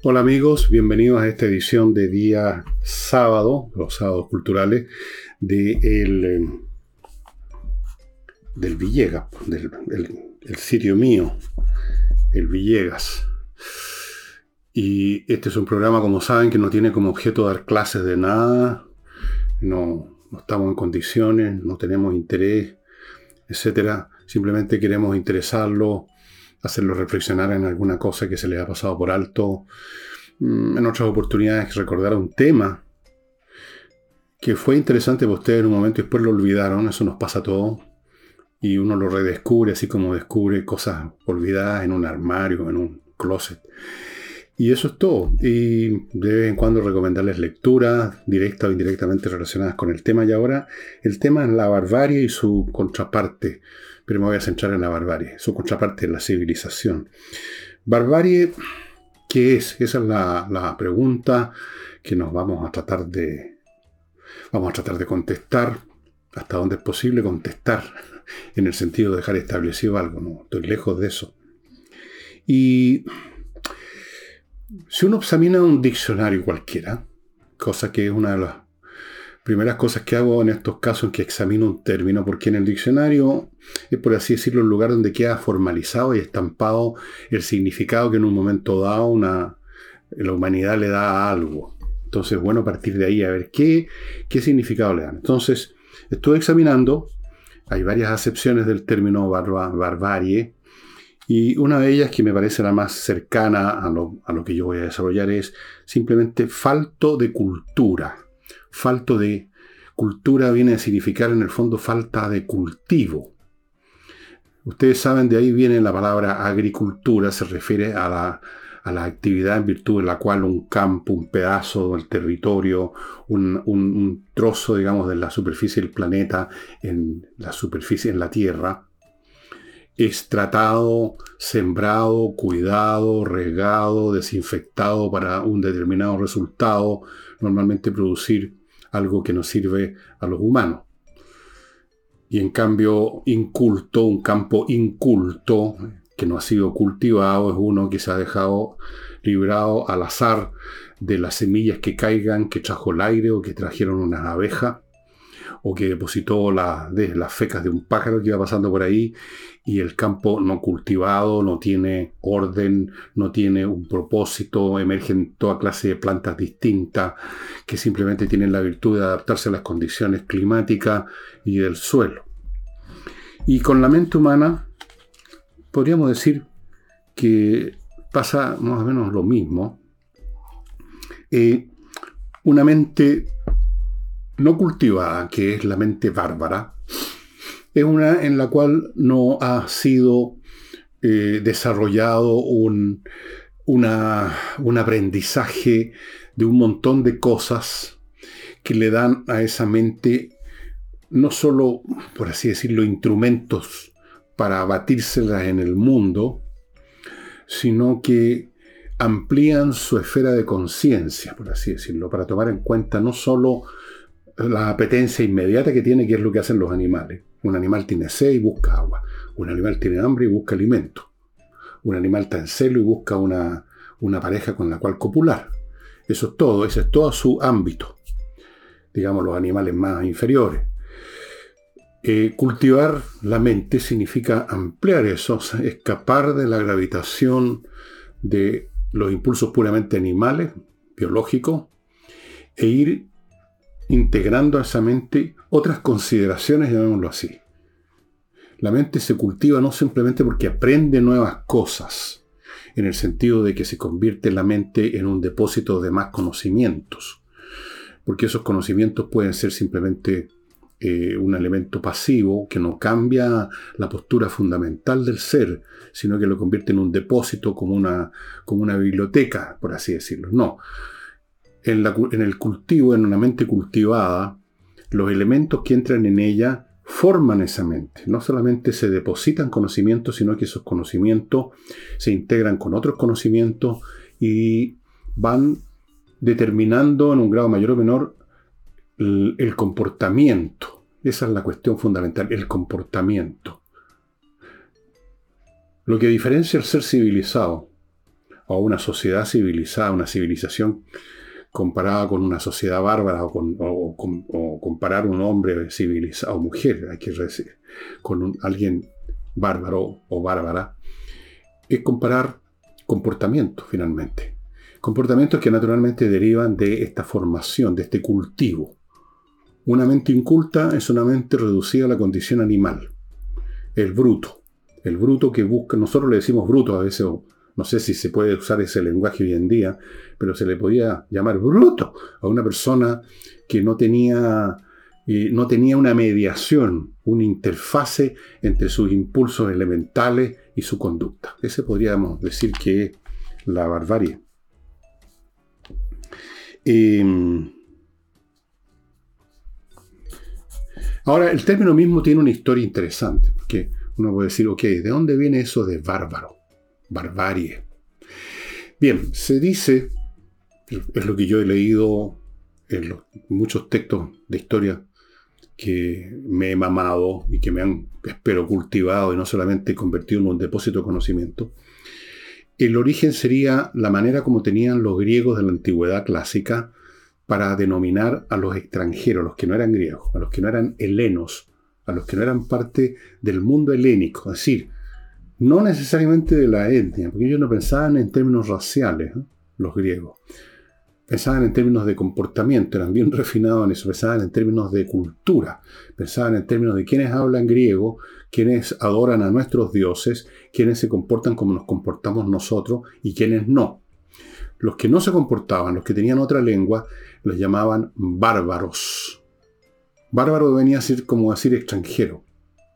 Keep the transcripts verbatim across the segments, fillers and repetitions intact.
Hola amigos, bienvenidos a esta edición de día sábado, los sábados culturales, de el, eh, del Villegas, del el, el sitio mío, el Villegas. Y este es un programa, como saben, que no tiene como objeto dar clases de nada, no, no estamos en condiciones, no tenemos interés, etcétera. Simplemente queremos interesarlo, hacerlo reflexionar en alguna cosa que se les ha pasado por alto. En otras oportunidades recordar un tema que fue interesante para ustedes en un momento y después lo olvidaron. Eso nos pasa a todos. Y uno lo redescubre, así como descubre cosas olvidadas en un armario, en un closet. Y eso es todo. Y de vez en cuando recomendarles lecturas directas o indirectamente relacionadas con el tema. Y ahora el tema es la barbarie y su contraparte. Pero me voy a centrar en la barbarie. Su contraparte es la civilización. Barbarie, ¿qué es? Esa es la, la pregunta que nos vamos a tratar de vamos a tratar de contestar hasta donde es posible contestar, en el sentido de dejar establecido algo. No, estoy lejos de eso. Y si uno examina un diccionario cualquiera, cosa que es una de las primeras cosas que hago en estos casos, en que examino un término, porque en el diccionario es, por así decirlo, el lugar donde queda formalizado y estampado el significado que en un momento dado una, la humanidad le da a algo. Entonces, bueno, a partir de ahí a ver qué, qué significado le dan. Entonces, estuve examinando, hay varias acepciones del término barba, barbarie, y una de ellas que me parece la más cercana a lo, a lo que yo voy a desarrollar es simplemente falto de cultura. Falto de cultura viene a significar en el fondo falta de cultivo. Ustedes saben, de ahí viene la palabra agricultura, se refiere a la, a la actividad en virtud de la cual un campo, un pedazo del territorio, un, un, un trozo, digamos, de la superficie del planeta, en la superficie, en la Tierra, es tratado, sembrado, cuidado, regado, desinfectado para un determinado resultado, normalmente producir algo que nos sirve a los humanos. Y en cambio, inculto, un campo inculto, que no ha sido cultivado, es uno que se ha dejado librado al azar de las semillas que caigan, que trajo el aire o que trajeron unas abejas, o que depositó la, de, las fecas de un pájaro que iba pasando por ahí, y el campo no cultivado, no tiene orden, no tiene un propósito, emergen toda clase de plantas distintas que simplemente tienen la virtud de adaptarse a las condiciones climáticas y del suelo. Y con la mente humana podríamos decir que pasa más o menos lo mismo. Eh, una mente no cultivada, que es la mente bárbara, es una en la cual no ha sido eh, desarrollado un, una, un aprendizaje de un montón de cosas que le dan a esa mente no solo, por así decirlo, instrumentos para batírselas en el mundo, sino que amplían su esfera de conciencia, por así decirlo, para tomar en cuenta no solo la apetencia inmediata que tiene, que es lo que hacen los animales. Un animal tiene sed y busca agua. Un animal tiene hambre y busca alimento. Un animal está en celo y busca una, una pareja con la cual copular. Eso es todo, ese es todo su ámbito. Digamos, los animales más inferiores. Eh, cultivar la mente significa ampliar eso, escapar de la gravitación de los impulsos puramente animales, biológicos, e ir integrando a esa mente otras consideraciones, llamémoslo así. La mente se cultiva no simplemente porque aprende nuevas cosas, en el sentido de que se convierte la mente en un depósito de más conocimientos, porque esos conocimientos pueden ser simplemente eh, un elemento pasivo que no cambia la postura fundamental del ser, sino que lo convierte en un depósito, como una, como una biblioteca, por así decirlo. No. En, la, en el cultivo, en una mente cultivada, los elementos que entran en ella forman esa mente. No solamente se depositan conocimientos, sino que esos conocimientos se integran con otros conocimientos y van determinando en un grado mayor o menor el, el comportamiento. Esa es la cuestión fundamental, el comportamiento. Lo que diferencia al ser civilizado a una sociedad civilizada, una civilización comparada con una sociedad bárbara, o, con, o, o, o comparar un hombre civilizado, o mujer, hay que decir, con un, alguien bárbaro o bárbara, es comparar comportamientos, finalmente. Comportamientos que naturalmente derivan de esta formación, de este cultivo. Una mente inculta es una mente reducida a la condición animal. El bruto. El bruto que busca, nosotros le decimos bruto a veces, o no sé si se puede usar ese lenguaje hoy en día, pero se le podía llamar bruto a una persona que no tenía, eh, no tenía una mediación, una interfase entre sus impulsos elementales y su conducta. Ese podríamos decir que es la barbarie. Eh, ahora, el término mismo tiene una historia interesante, porque uno puede decir, ok, ¿de dónde viene eso de bárbaro? Barbarie. Bien, se dice, es lo que yo he leído en los, muchos textos de historia que me he mamado y que me han, espero, cultivado y no solamente convertido en un depósito de conocimiento. El origen sería la manera como tenían los griegos de la antigüedad clásica para denominar a los extranjeros, a los que no eran griegos, a los que no eran helenos, a los que no eran parte del mundo helénico, es decir, no necesariamente de la etnia, porque ellos no pensaban en términos raciales, ¿eh? Los griegos. Pensaban en términos de comportamiento, eran bien refinados en eso, pensaban en términos de cultura, pensaban en términos de quienes hablan griego, quienes adoran a nuestros dioses, quienes se comportan como nos comportamos nosotros y quienes no. Los que no se comportaban, los que tenían otra lengua, los llamaban bárbaros. Bárbaro venía a ser como decir extranjero.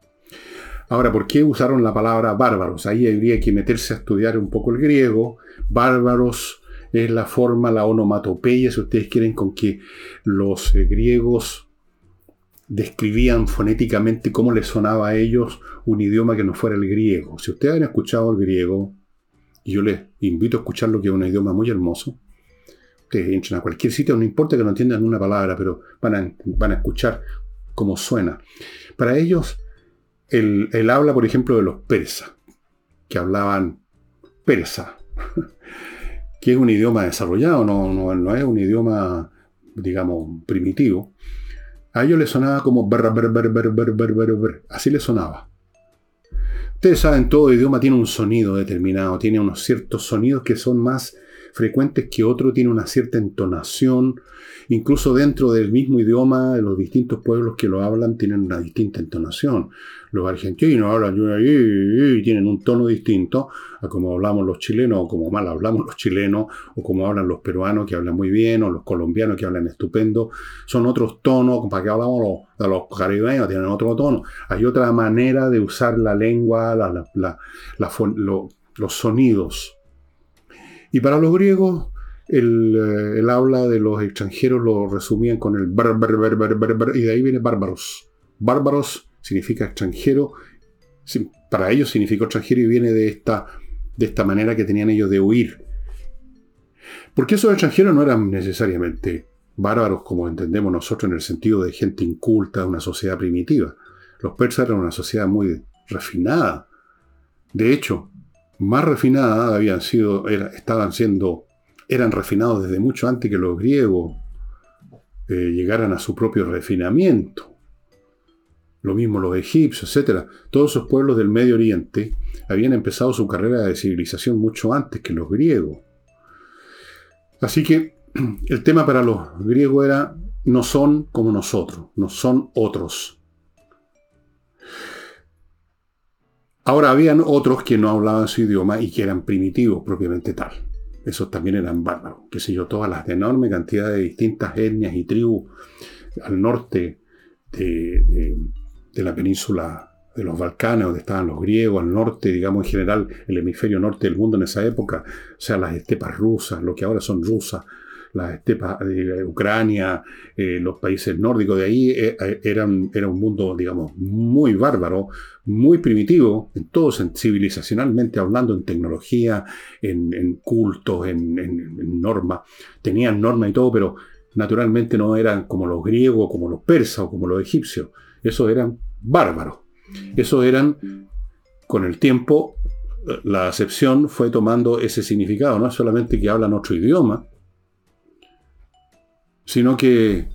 Ahora, ¿por qué usaron la palabra bárbaros? Ahí habría que meterse a estudiar un poco el griego. Bárbaros es la forma, la onomatopeya, si ustedes quieren, con que los eh, griegos describían fonéticamente cómo les sonaba a ellos un idioma que no fuera el griego. Si ustedes han escuchado el griego, y yo les invito a escucharlo, que es un idioma muy hermoso, ustedes entran a cualquier sitio, no importa que no entiendan una palabra, pero van a, van a escuchar cómo suena. Para ellos, el, el habla, por ejemplo, de los persas, que hablaban persa, que es un idioma desarrollado, no, no, no es un idioma, digamos, primitivo. A ellos les sonaba como ber, ber, ber, ber, ber, ber, ber, ber. Así les sonaba. Ustedes saben, todo idioma tiene un sonido determinado, tiene unos ciertos sonidos que son más frecuentes que otro, tiene una cierta entonación. Incluso dentro del mismo idioma, de los distintos pueblos que lo hablan tienen una distinta entonación. Los argentinos hablan y tienen un tono distinto a como hablamos los chilenos, o como mal hablamos los chilenos, o como hablan los peruanos, que hablan muy bien, o los colombianos, que hablan estupendo. Son otros tonos, para que hablamos los, de los caribeños, tienen otro tono. Hay otra manera de usar la lengua, la, la, la, la, lo, los sonidos. Y para los griegos, el, el habla de los extranjeros lo resumían con el bar, bar, bar, bar, bar, bar, y de ahí viene bárbaros. Bárbaros significa extranjero, para ellos significó extranjero y viene de esta, de esta manera que tenían ellos de huir. Porque esos extranjeros no eran necesariamente bárbaros como entendemos nosotros en el sentido de gente inculta, una sociedad primitiva. Los persas eran una sociedad muy refinada. De hecho, más refinada habían sido, era, estaban siendo, eran refinados desde mucho antes que los griegos eh, llegaran a su propio refinamiento. Lo mismo los egipcios, etcétera. Todos esos pueblos del Medio Oriente habían empezado su carrera de civilización mucho antes que los griegos. Así que el tema para los griegos era, no son como nosotros, no son otros. Ahora, habían otros que no hablaban su idioma y que eran primitivos propiamente tal. Esos también eran bárbaros. Qué sé yo, todas las enormes cantidades de distintas etnias y tribus al norte de, de, de la península de los Balcanes, donde estaban los griegos, al norte, digamos, en general, el hemisferio norte del mundo en esa época, o sea, las estepas rusas, lo que ahora son rusas, las estepas de Ucrania, eh, los países nórdicos de ahí, eh, eran, era un mundo, digamos, muy bárbaro, muy primitivo, en todo, civilizacionalmente hablando, en tecnología, en, en cultos, en, en, en normas. Tenían normas y todo, pero naturalmente no eran como los griegos, como los persas o como los egipcios. Esos eran bárbaros. Esos eran, con el tiempo, la acepción fue tomando ese significado. No es solamente que hablan otro idioma, sino que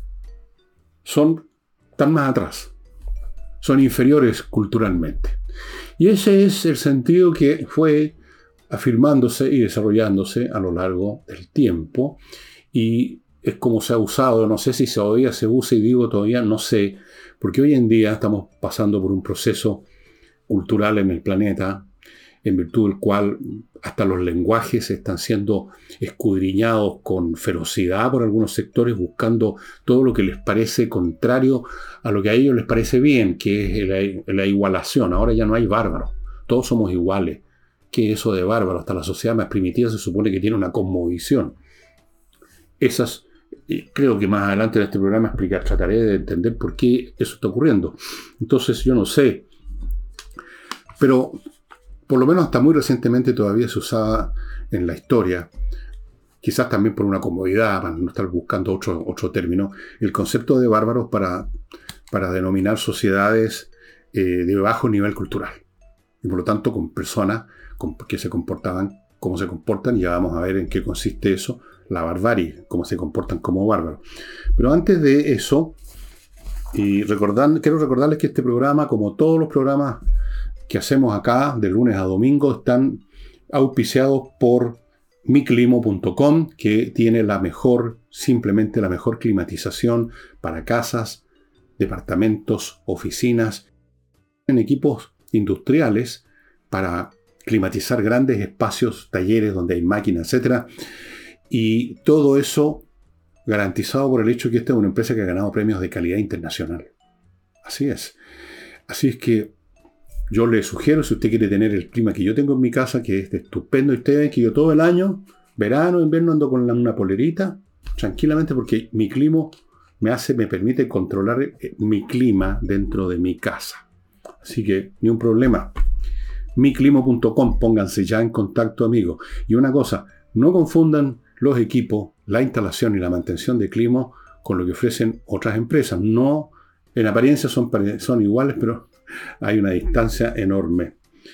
son tan más atrás, son inferiores culturalmente. Y ese es el sentido que fue afirmándose y desarrollándose a lo largo del tiempo, y es como se ha usado. No sé si todavía se usa, y digo todavía no sé, porque hoy en día estamos pasando por un proceso cultural en el planeta, en virtud del cual hasta los lenguajes están siendo escudriñados con ferocidad por algunos sectores, buscando todo lo que les parece contrario a lo que a ellos les parece bien, que es la, la igualación. Ahora ya no hay bárbaros, todos somos iguales. ¿Qué es eso de bárbaro? Hasta la sociedad más primitiva se supone que tiene una cosmovisión. Esas, creo que más adelante en este programa explicar, trataré de entender por qué eso está ocurriendo. Entonces yo no sé, pero por lo menos hasta muy recientemente todavía se usaba en la historia, quizás también por una comodidad, para no estar buscando otro, otro término, el concepto de bárbaros para, para denominar sociedades eh, de bajo nivel cultural. Y por lo tanto con personas con, que se comportaban como se comportan, y ya vamos a ver en qué consiste eso, la barbarie, cómo se comportan como bárbaros. Pero antes de eso, y recordar, quiero recordarles que este programa, como todos los programas que hacemos acá de lunes a domingo, están auspiciados por mi climo punto com, que tiene la mejor, simplemente la mejor climatización para casas, departamentos, oficinas, en equipos industriales para climatizar grandes espacios, talleres donde hay máquinas, etcétera. Y todo eso garantizado por el hecho que esta es una empresa que ha ganado premios de calidad internacional. Así es. Así es que yo le sugiero, si usted quiere tener el clima que yo tengo en mi casa, que es estupendo, y ustedes ven que yo todo el año, verano, invierno, ando con una polerita, tranquilamente, porque mi clima me hace, me permite controlar mi clima dentro de mi casa. Así que ni un problema. mi climo punto com, pónganse ya en contacto, amigos. Y una cosa, no confundan los equipos, la instalación y la mantención de Climo con lo que ofrecen otras empresas. No, en apariencia son, son iguales, pero hay una distancia enorme.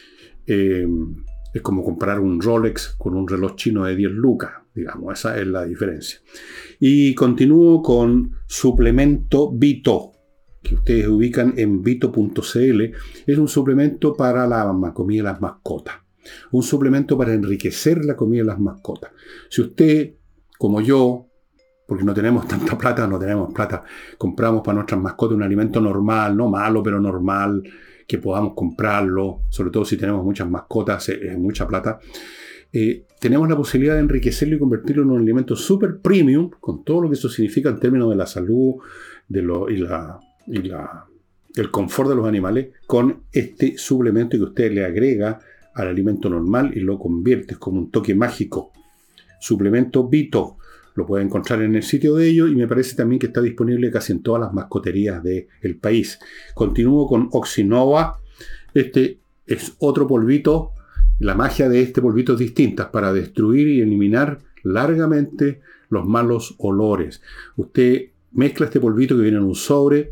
Eh, es como comprar un Rolex con un reloj chino de diez lucas, digamos, esa es la diferencia. Y continúo con suplemento Vito, que ustedes ubican en vito punto c l. Es un suplemento para la comida de las mascotas. Un suplemento para enriquecer la comida de las mascotas. Si usted, como yo, porque no tenemos tanta plata, no tenemos plata, compramos para nuestras mascotas un alimento normal, no malo, pero normal, que podamos comprarlo, sobre todo si tenemos muchas mascotas, es eh, mucha plata, eh, tenemos la posibilidad de enriquecerlo y convertirlo en un alimento super premium, con todo lo que eso significa en términos de la salud de lo, y, la, y la, el confort de los animales, con este suplemento que usted le agrega al alimento normal y lo convierte como un toque mágico. Suplemento Vito. Lo puede encontrar en el sitio de ellos, y me parece también que está disponible casi en todas las mascoterías del país. Continúo con Oxinova. Este es otro polvito. La magia de este polvito es distinta, para destruir y eliminar largamente los malos olores. Usted mezcla este polvito que viene en un sobre,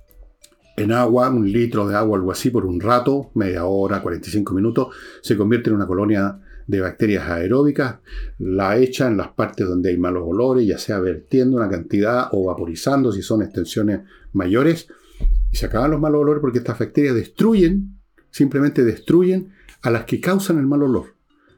en agua, un litro de agua, algo así, por un rato, media hora, cuarenta y cinco minutos, se convierte en una colonia de bacterias aeróbicas, la echa en las partes donde hay malos olores, ya sea vertiendo una cantidad o vaporizando si son extensiones mayores, y se acaban los malos olores, porque estas bacterias destruyen, simplemente destruyen a las que causan el mal olor.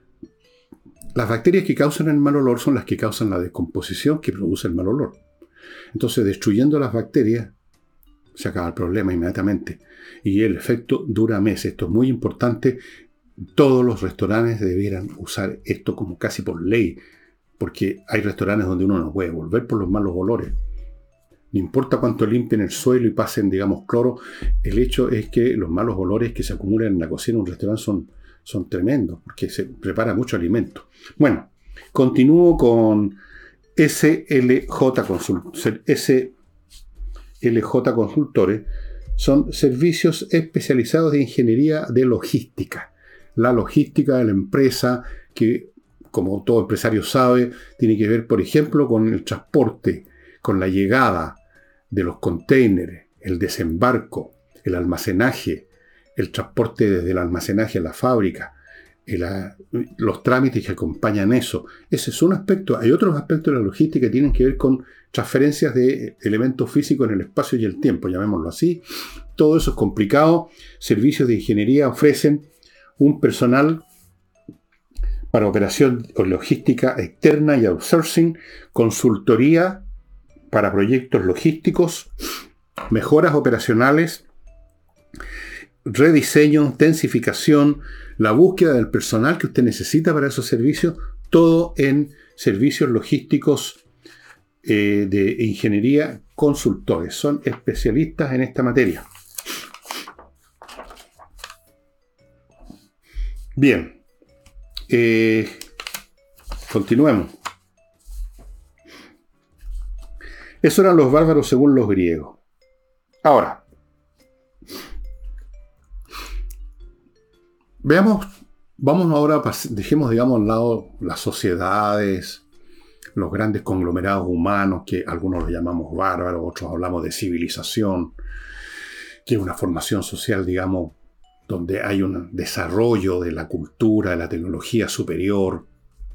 Las bacterias que causan el mal olor son las que causan la descomposición que produce el mal olor. Entonces, destruyendo las bacterias, se acaba el problema inmediatamente. Y el efecto dura meses. Esto es muy importante. Todos los restaurantes debieran usar esto como casi por ley, porque hay restaurantes donde uno no puede volver por los malos olores. No importa cuánto limpien el suelo y pasen, digamos, cloro, el hecho es que los malos olores que se acumulan en la cocina de un restaurante son, son tremendos, porque se prepara mucho alimento. Bueno, continúo con S L J Consult, S L J Consultores. Son servicios especializados de ingeniería de logística. La logística de la empresa, que, como todo empresario sabe, tiene que ver, por ejemplo, con el transporte, con la llegada de los containers, el desembarco, el almacenaje, el transporte desde el almacenaje a la fábrica, y la, los trámites que acompañan eso. Ese es un aspecto. Hay otros aspectos de la logística que tienen que ver con transferencias de elementos físicos en el espacio y el tiempo, llamémoslo así. Todo eso es complicado. Servicios de ingeniería ofrecen un personal para operación o logística externa y outsourcing, consultoría para proyectos logísticos, mejoras operacionales, rediseño, intensificación, la búsqueda del personal que usted necesita para esos servicios, todo en servicios logísticos eh, de ingeniería consultores. Son especialistas en esta materia. Bien. Eh, continuemos. Esos eran los bárbaros según los griegos. Ahora, veamos, vamos ahora, dejemos, digamos, a un lado las sociedades, los grandes conglomerados humanos, que algunos los llamamos bárbaros, otros hablamos de civilización, que es una formación social, digamos, donde hay un desarrollo de la cultura, de la tecnología superior.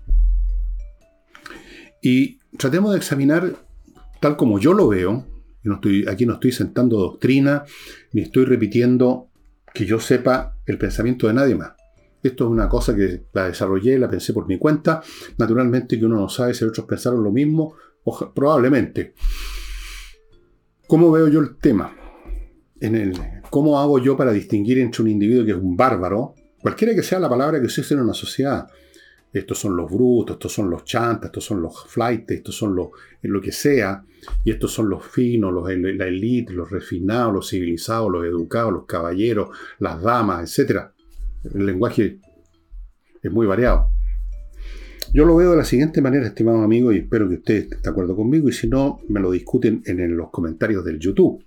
Y tratemos de examinar, tal como yo lo veo, y no estoy, aquí no estoy sentando doctrina, ni estoy repitiendo que yo sepa el pensamiento de nadie más. Esto es una cosa que la desarrollé, la pensé por mi cuenta. Naturalmente que uno no sabe si otros pensaron lo mismo, o, probablemente. ¿Cómo veo yo el tema? En el, ¿Cómo hago yo para distinguir entre un individuo que es un bárbaro, cualquiera que sea la palabra que se use en una sociedad? Estos son los brutos, estos son los chantas, estos son los flaites, estos son los, lo que sea, y estos son los finos, los, la élite, los refinados, los civilizados, los educados, los caballeros, las damas, etcétera. El lenguaje es muy variado. Yo lo veo de la siguiente manera, estimados amigos, y espero que ustedes estén de acuerdo conmigo, y si no, me lo discuten en, en los comentarios del YouTube.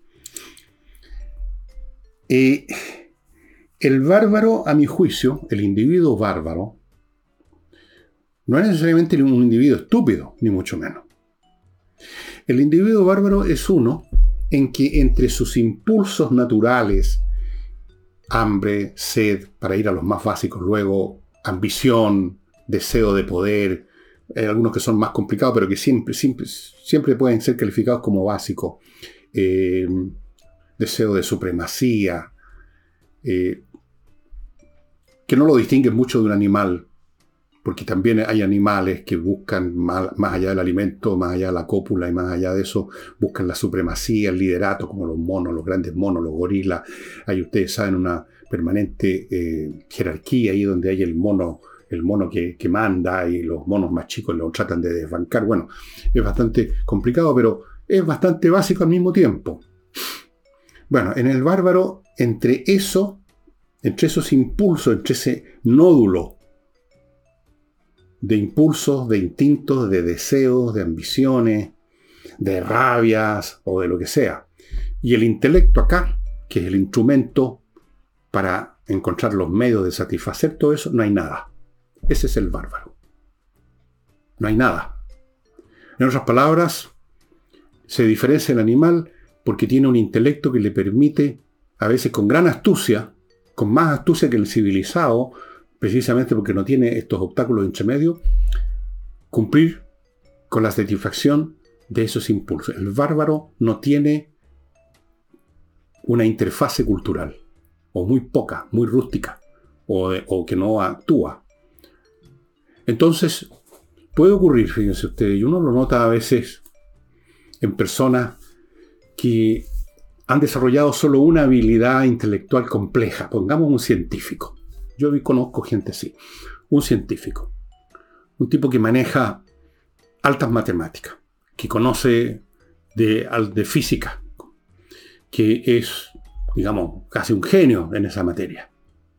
Eh, el bárbaro, a mi juicio, el individuo bárbaro, no es necesariamente un individuo estúpido, ni mucho menos. El individuo bárbaro es uno en que entre sus impulsos naturales, hambre, sed, para ir a los más básicos luego, ambición, deseo de poder, hay algunos que son más complicados, pero que siempre, siempre, siempre pueden ser calificados como básicos, eh, deseo de supremacía, eh, que no lo distinguen mucho de un animal, porque también hay animales que buscan, más, más allá del alimento, más allá de la cópula y más allá de eso, buscan la supremacía, el liderato, como los monos, los grandes monos, los gorilas. Hay, ustedes saben, una permanente eh, jerarquía ahí donde hay el mono, el mono que, que manda y los monos más chicos lo tratan de desbancar. Bueno, es bastante complicado, pero es bastante básico al mismo tiempo. Bueno, en el bárbaro, entre eso, entre esos impulsos, entre ese nódulo de impulsos, de instintos, de deseos, de ambiciones, de rabias o de lo que sea. Y el intelecto acá, que es el instrumento para encontrar los medios de satisfacer todo eso, no hay nada. Ese es el bárbaro. No hay nada. En otras palabras, se diferencia el animal porque tiene un intelecto que le permite, a veces con gran astucia, con más astucia que el civilizado, precisamente porque no tiene estos obstáculos entre medio, cumplir con la satisfacción de esos impulsos. El bárbaro no tiene una interfase cultural, o muy poca, muy rústica, o, o que no actúa. Entonces, puede ocurrir, fíjense ustedes, y uno lo nota a veces en personas que han desarrollado solo una habilidad intelectual compleja. Pongamos un científico. Yo conozco gente así. Un científico. Un tipo que maneja altas matemáticas. Que conoce de, de física. Que es, digamos, casi un genio en esa materia.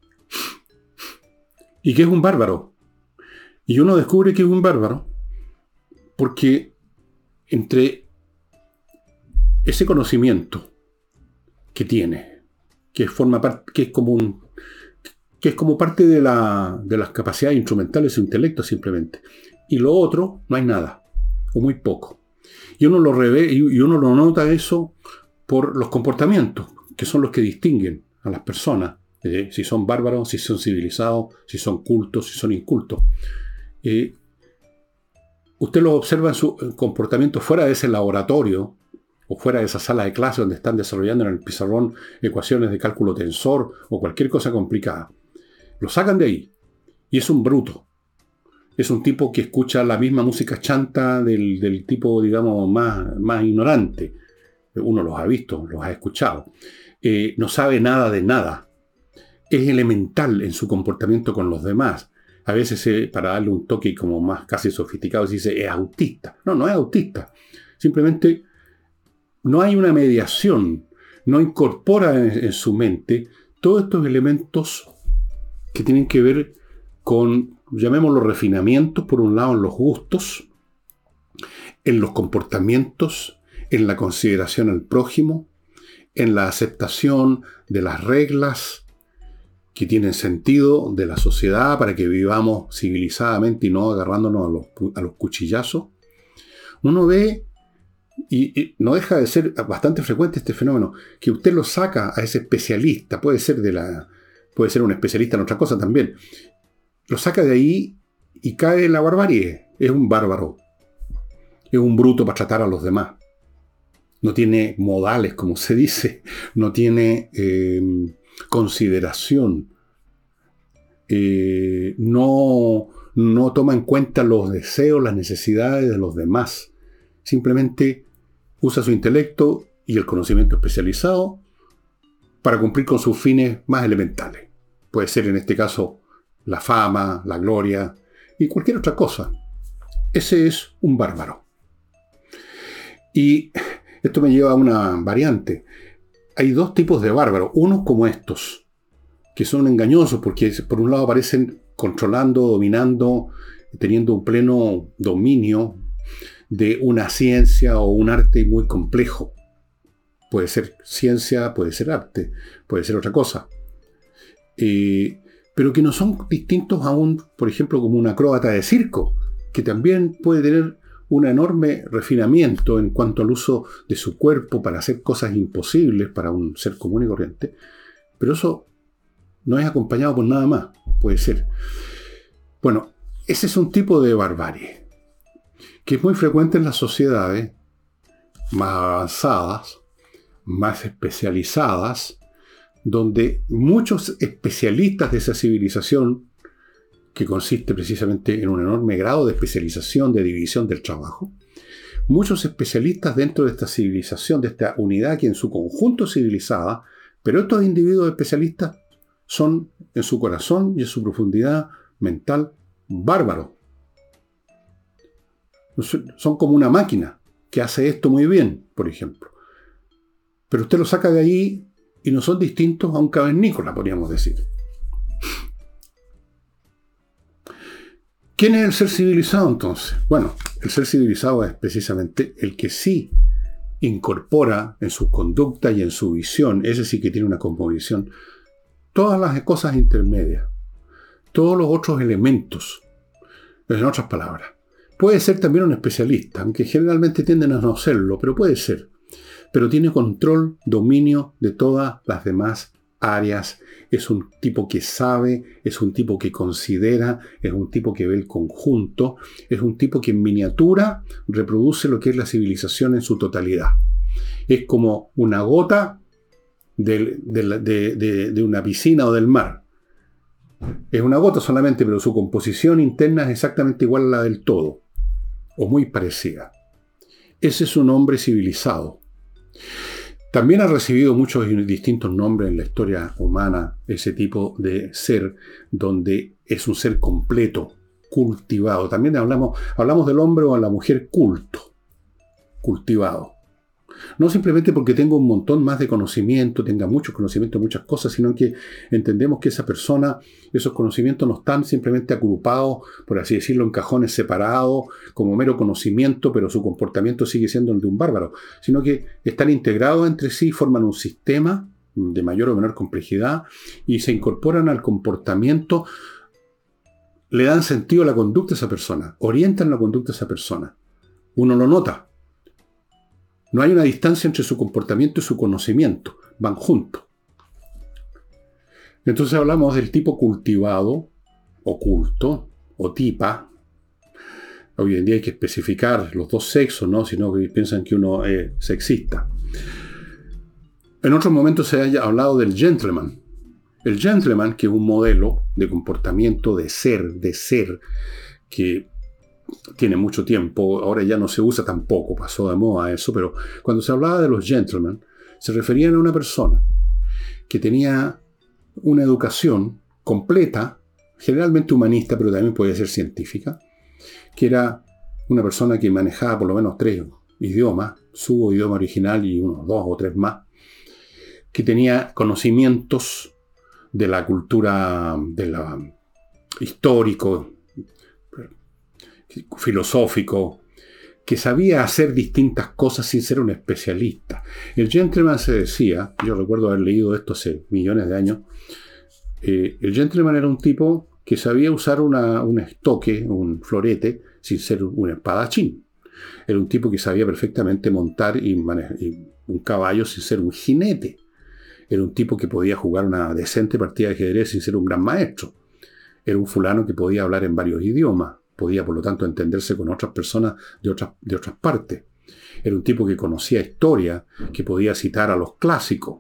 Y que es un bárbaro. Y uno descubre que es un bárbaro porque entre ese conocimiento que tiene, que forma parte, que es como un que es como parte de, la, de las capacidades instrumentales de su intelecto simplemente. Y lo otro, no hay nada, o muy poco. Y uno lo revé, y uno lo nota eso por los comportamientos, que son los que distinguen a las personas ¿eh? Si son bárbaros, si son civilizados, si son cultos, si son incultos. Eh, usted los observa en su comportamiento fuera de ese laboratorio o fuera de esa sala de clase donde están desarrollando en el pizarrón ecuaciones de cálculo tensor o cualquier cosa complicada. Lo sacan de ahí y es un bruto. Es un tipo que escucha la misma música chanta del, del tipo, digamos, más, más ignorante. Uno los ha visto, los ha escuchado. Eh, no sabe nada de nada. Es elemental en su comportamiento con los demás. A veces, eh, para darle un toque como más casi sofisticado, se dice, es autista. No, no es autista. Simplemente no hay una mediación. No incorpora en, en su mente todos estos elementos que tienen que ver con, llamémoslo, refinamientos, por un lado en los gustos, en los comportamientos, en la consideración al prójimo, en la aceptación de las reglas que tienen sentido de la sociedad para que vivamos civilizadamente y no agarrándonos a los, a los cuchillazos. Uno ve, y, y no deja de ser bastante frecuente este fenómeno, que usted lo saca a ese especialista, puede ser, de la, puede ser un especialista en otra cosa también, lo saca de ahí y cae en la barbarie. Es un bárbaro, es un bruto para tratar a los demás. No tiene modales, como se dice, no tiene eh, consideración, eh, no, no toma en cuenta los deseos, las necesidades de los demás. Simplemente usa su intelecto y el conocimiento especializado para cumplir con sus fines más elementales. Puede ser en este caso la fama, la gloria y cualquier otra cosa. Ese es un bárbaro. Y esto me lleva a una variante. Hay dos tipos de bárbaros. Unos como estos, que son engañosos porque por un lado aparecen controlando, dominando, teniendo un pleno dominio de una ciencia o un arte muy complejo. Puede ser ciencia, puede ser arte, puede ser otra cosa. Eh, pero que no son distintos a un, por ejemplo, como un acróbata de circo, que también puede tener un enorme refinamiento en cuanto al uso de su cuerpo para hacer cosas imposibles para un ser común y corriente. Pero eso no es acompañado por nada más, puede ser. Bueno, ese es un tipo de barbarie que es muy frecuente en las sociedades más avanzadas, más especializadas, donde muchos especialistas de esa civilización, que consiste precisamente en un enorme grado de especialización, de división del trabajo, muchos especialistas dentro de esta civilización, de esta unidad que en su conjunto es civilizada, pero estos individuos especialistas son en su corazón y en su profundidad mental bárbaros. Son como una máquina que hace esto muy bien, por ejemplo. Pero usted lo saca de ahí y no son distintos a un cavernícola, podríamos decir. ¿Quién es el ser civilizado entonces? Bueno, el ser civilizado es precisamente el que sí incorpora en su conducta y en su visión, ese sí que tiene una cosmovisión, todas las cosas intermedias, todos los otros elementos, en otras palabras. Puede ser también un especialista, aunque generalmente tienden a no serlo, pero puede ser. Pero tiene control, dominio de todas las demás áreas. Es un tipo que sabe, es un tipo que considera, es un tipo que ve el conjunto, es un tipo que en miniatura reproduce lo que es la civilización en su totalidad. Es como una gota de, de, de, de, de una piscina o del mar. Es una gota solamente, pero su composición interna es exactamente igual a la del todo, o muy parecida. Ese es un hombre civilizado. También ha recibido muchos distintos nombres en la historia humana, ese tipo de ser, donde es un ser completo, cultivado. También hablamos, hablamos del hombre o a la mujer culto, cultivado. No simplemente porque tenga un montón más de conocimiento, tenga mucho conocimiento de muchas cosas, sino que entendemos que esa persona, esos conocimientos no están simplemente agrupados, por así decirlo, en cajones separados, como mero conocimiento, pero su comportamiento sigue siendo el de un bárbaro, sino que están integrados entre sí, forman un sistema de mayor o menor complejidad y se incorporan al comportamiento, le dan sentido a la conducta de esa persona, orientan la conducta de esa persona. Uno lo nota. No hay una distancia entre su comportamiento y su conocimiento. Van juntos. Entonces hablamos del tipo cultivado, oculto, o tipa. Hoy en día hay que especificar los dos sexos, ¿no? Si no piensan que uno es sexista. En otros momentos se haya hablado del gentleman. El gentleman, que es un modelo de comportamiento, de ser, de ser, que tiene mucho tiempo, ahora ya no se usa tampoco, pasó de moda eso, pero cuando se hablaba de los gentlemen, se referían a una persona que tenía una educación completa, generalmente humanista, pero también podía ser científica, que era una persona que manejaba por lo menos tres idiomas, su idioma original y unos dos o tres más, que tenía conocimientos de la cultura, de la histórico, filosófico, que sabía hacer distintas cosas sin ser un especialista. El gentleman se decía, yo recuerdo haber leído esto hace millones de años, eh, el gentleman era un tipo que sabía usar una, un estoque, un florete, sin ser un espadachín. Era un tipo que sabía perfectamente montar y manejar y un caballo sin ser un jinete. Era un tipo que podía jugar una decente partida de ajedrez sin ser un gran maestro. Era un fulano que podía hablar en varios idiomas. Podía, por lo tanto, entenderse con otras personas de otras, de otras partes. Era un tipo que conocía historia, que podía citar a los clásicos.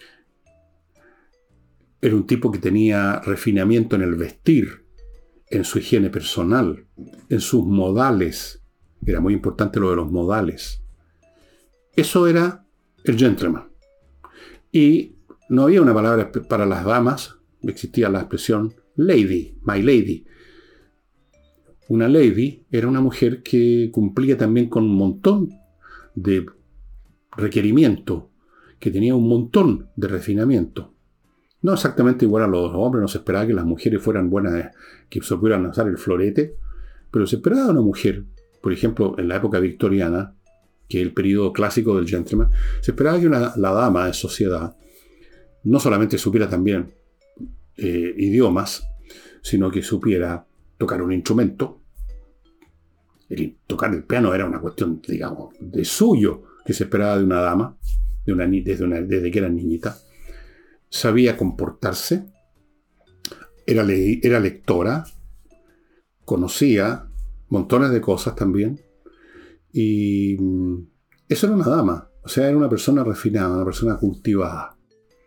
Era un tipo que tenía refinamiento en el vestir, en su higiene personal, en sus modales. Era muy importante lo de los modales. Eso era el gentleman. Y no había una palabra para las damas, existía la expresión lady, my lady. Una lady era una mujer que cumplía también con un montón de requerimientos, que tenía un montón de refinamiento. No exactamente igual a los hombres, no se esperaba que las mujeres fueran buenas, que se pudieran usar el florete, pero se esperaba de una mujer, por ejemplo, en la época victoriana, que es el periodo clásico del gentleman, se esperaba que una, la dama de sociedad no solamente supiera también eh, idiomas, sino que supiera tocar un instrumento. El tocar el piano era una cuestión, digamos, de suyo, que se esperaba de una dama, de una, desde, una, desde que era niñita. Sabía comportarse, era, le, era lectora, conocía montones de cosas también, y eso era una dama, o sea, era una persona refinada, una persona cultivada.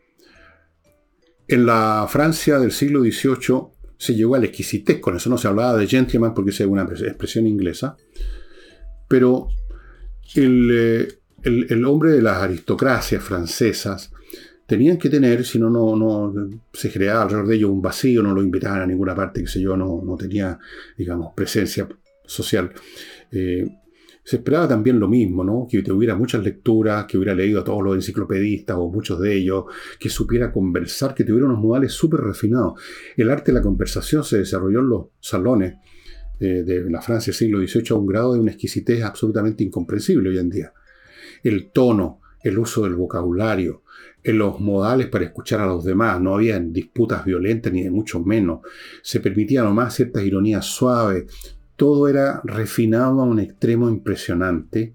En la Francia del siglo dieciocho se llegó a la exquisitez, con eso no se hablaba de gentleman porque es una expresión inglesa, pero el, el, el hombre de las aristocracias francesas tenían que tener, si no, no, no se creaba alrededor de ellos un vacío, no lo invitaban a ninguna parte, que sé yo, no, no tenía, digamos, presencia social. Eh, se esperaba también lo mismo, ¿no? Que tuviera muchas lecturas, que hubiera leído a todos los enciclopedistas o muchos de ellos, que supiera conversar, que tuviera unos modales súper refinados. El arte de la conversación se desarrolló en los salones eh, de la Francia del siglo dieciocho a un grado de una exquisitez absolutamente incomprensible hoy en día. El tono, el uso del vocabulario, en los modales para escuchar a los demás, no había disputas violentas ni de mucho menos. Se permitía nomás ciertas ironías suaves. Todo era refinado a un extremo impresionante.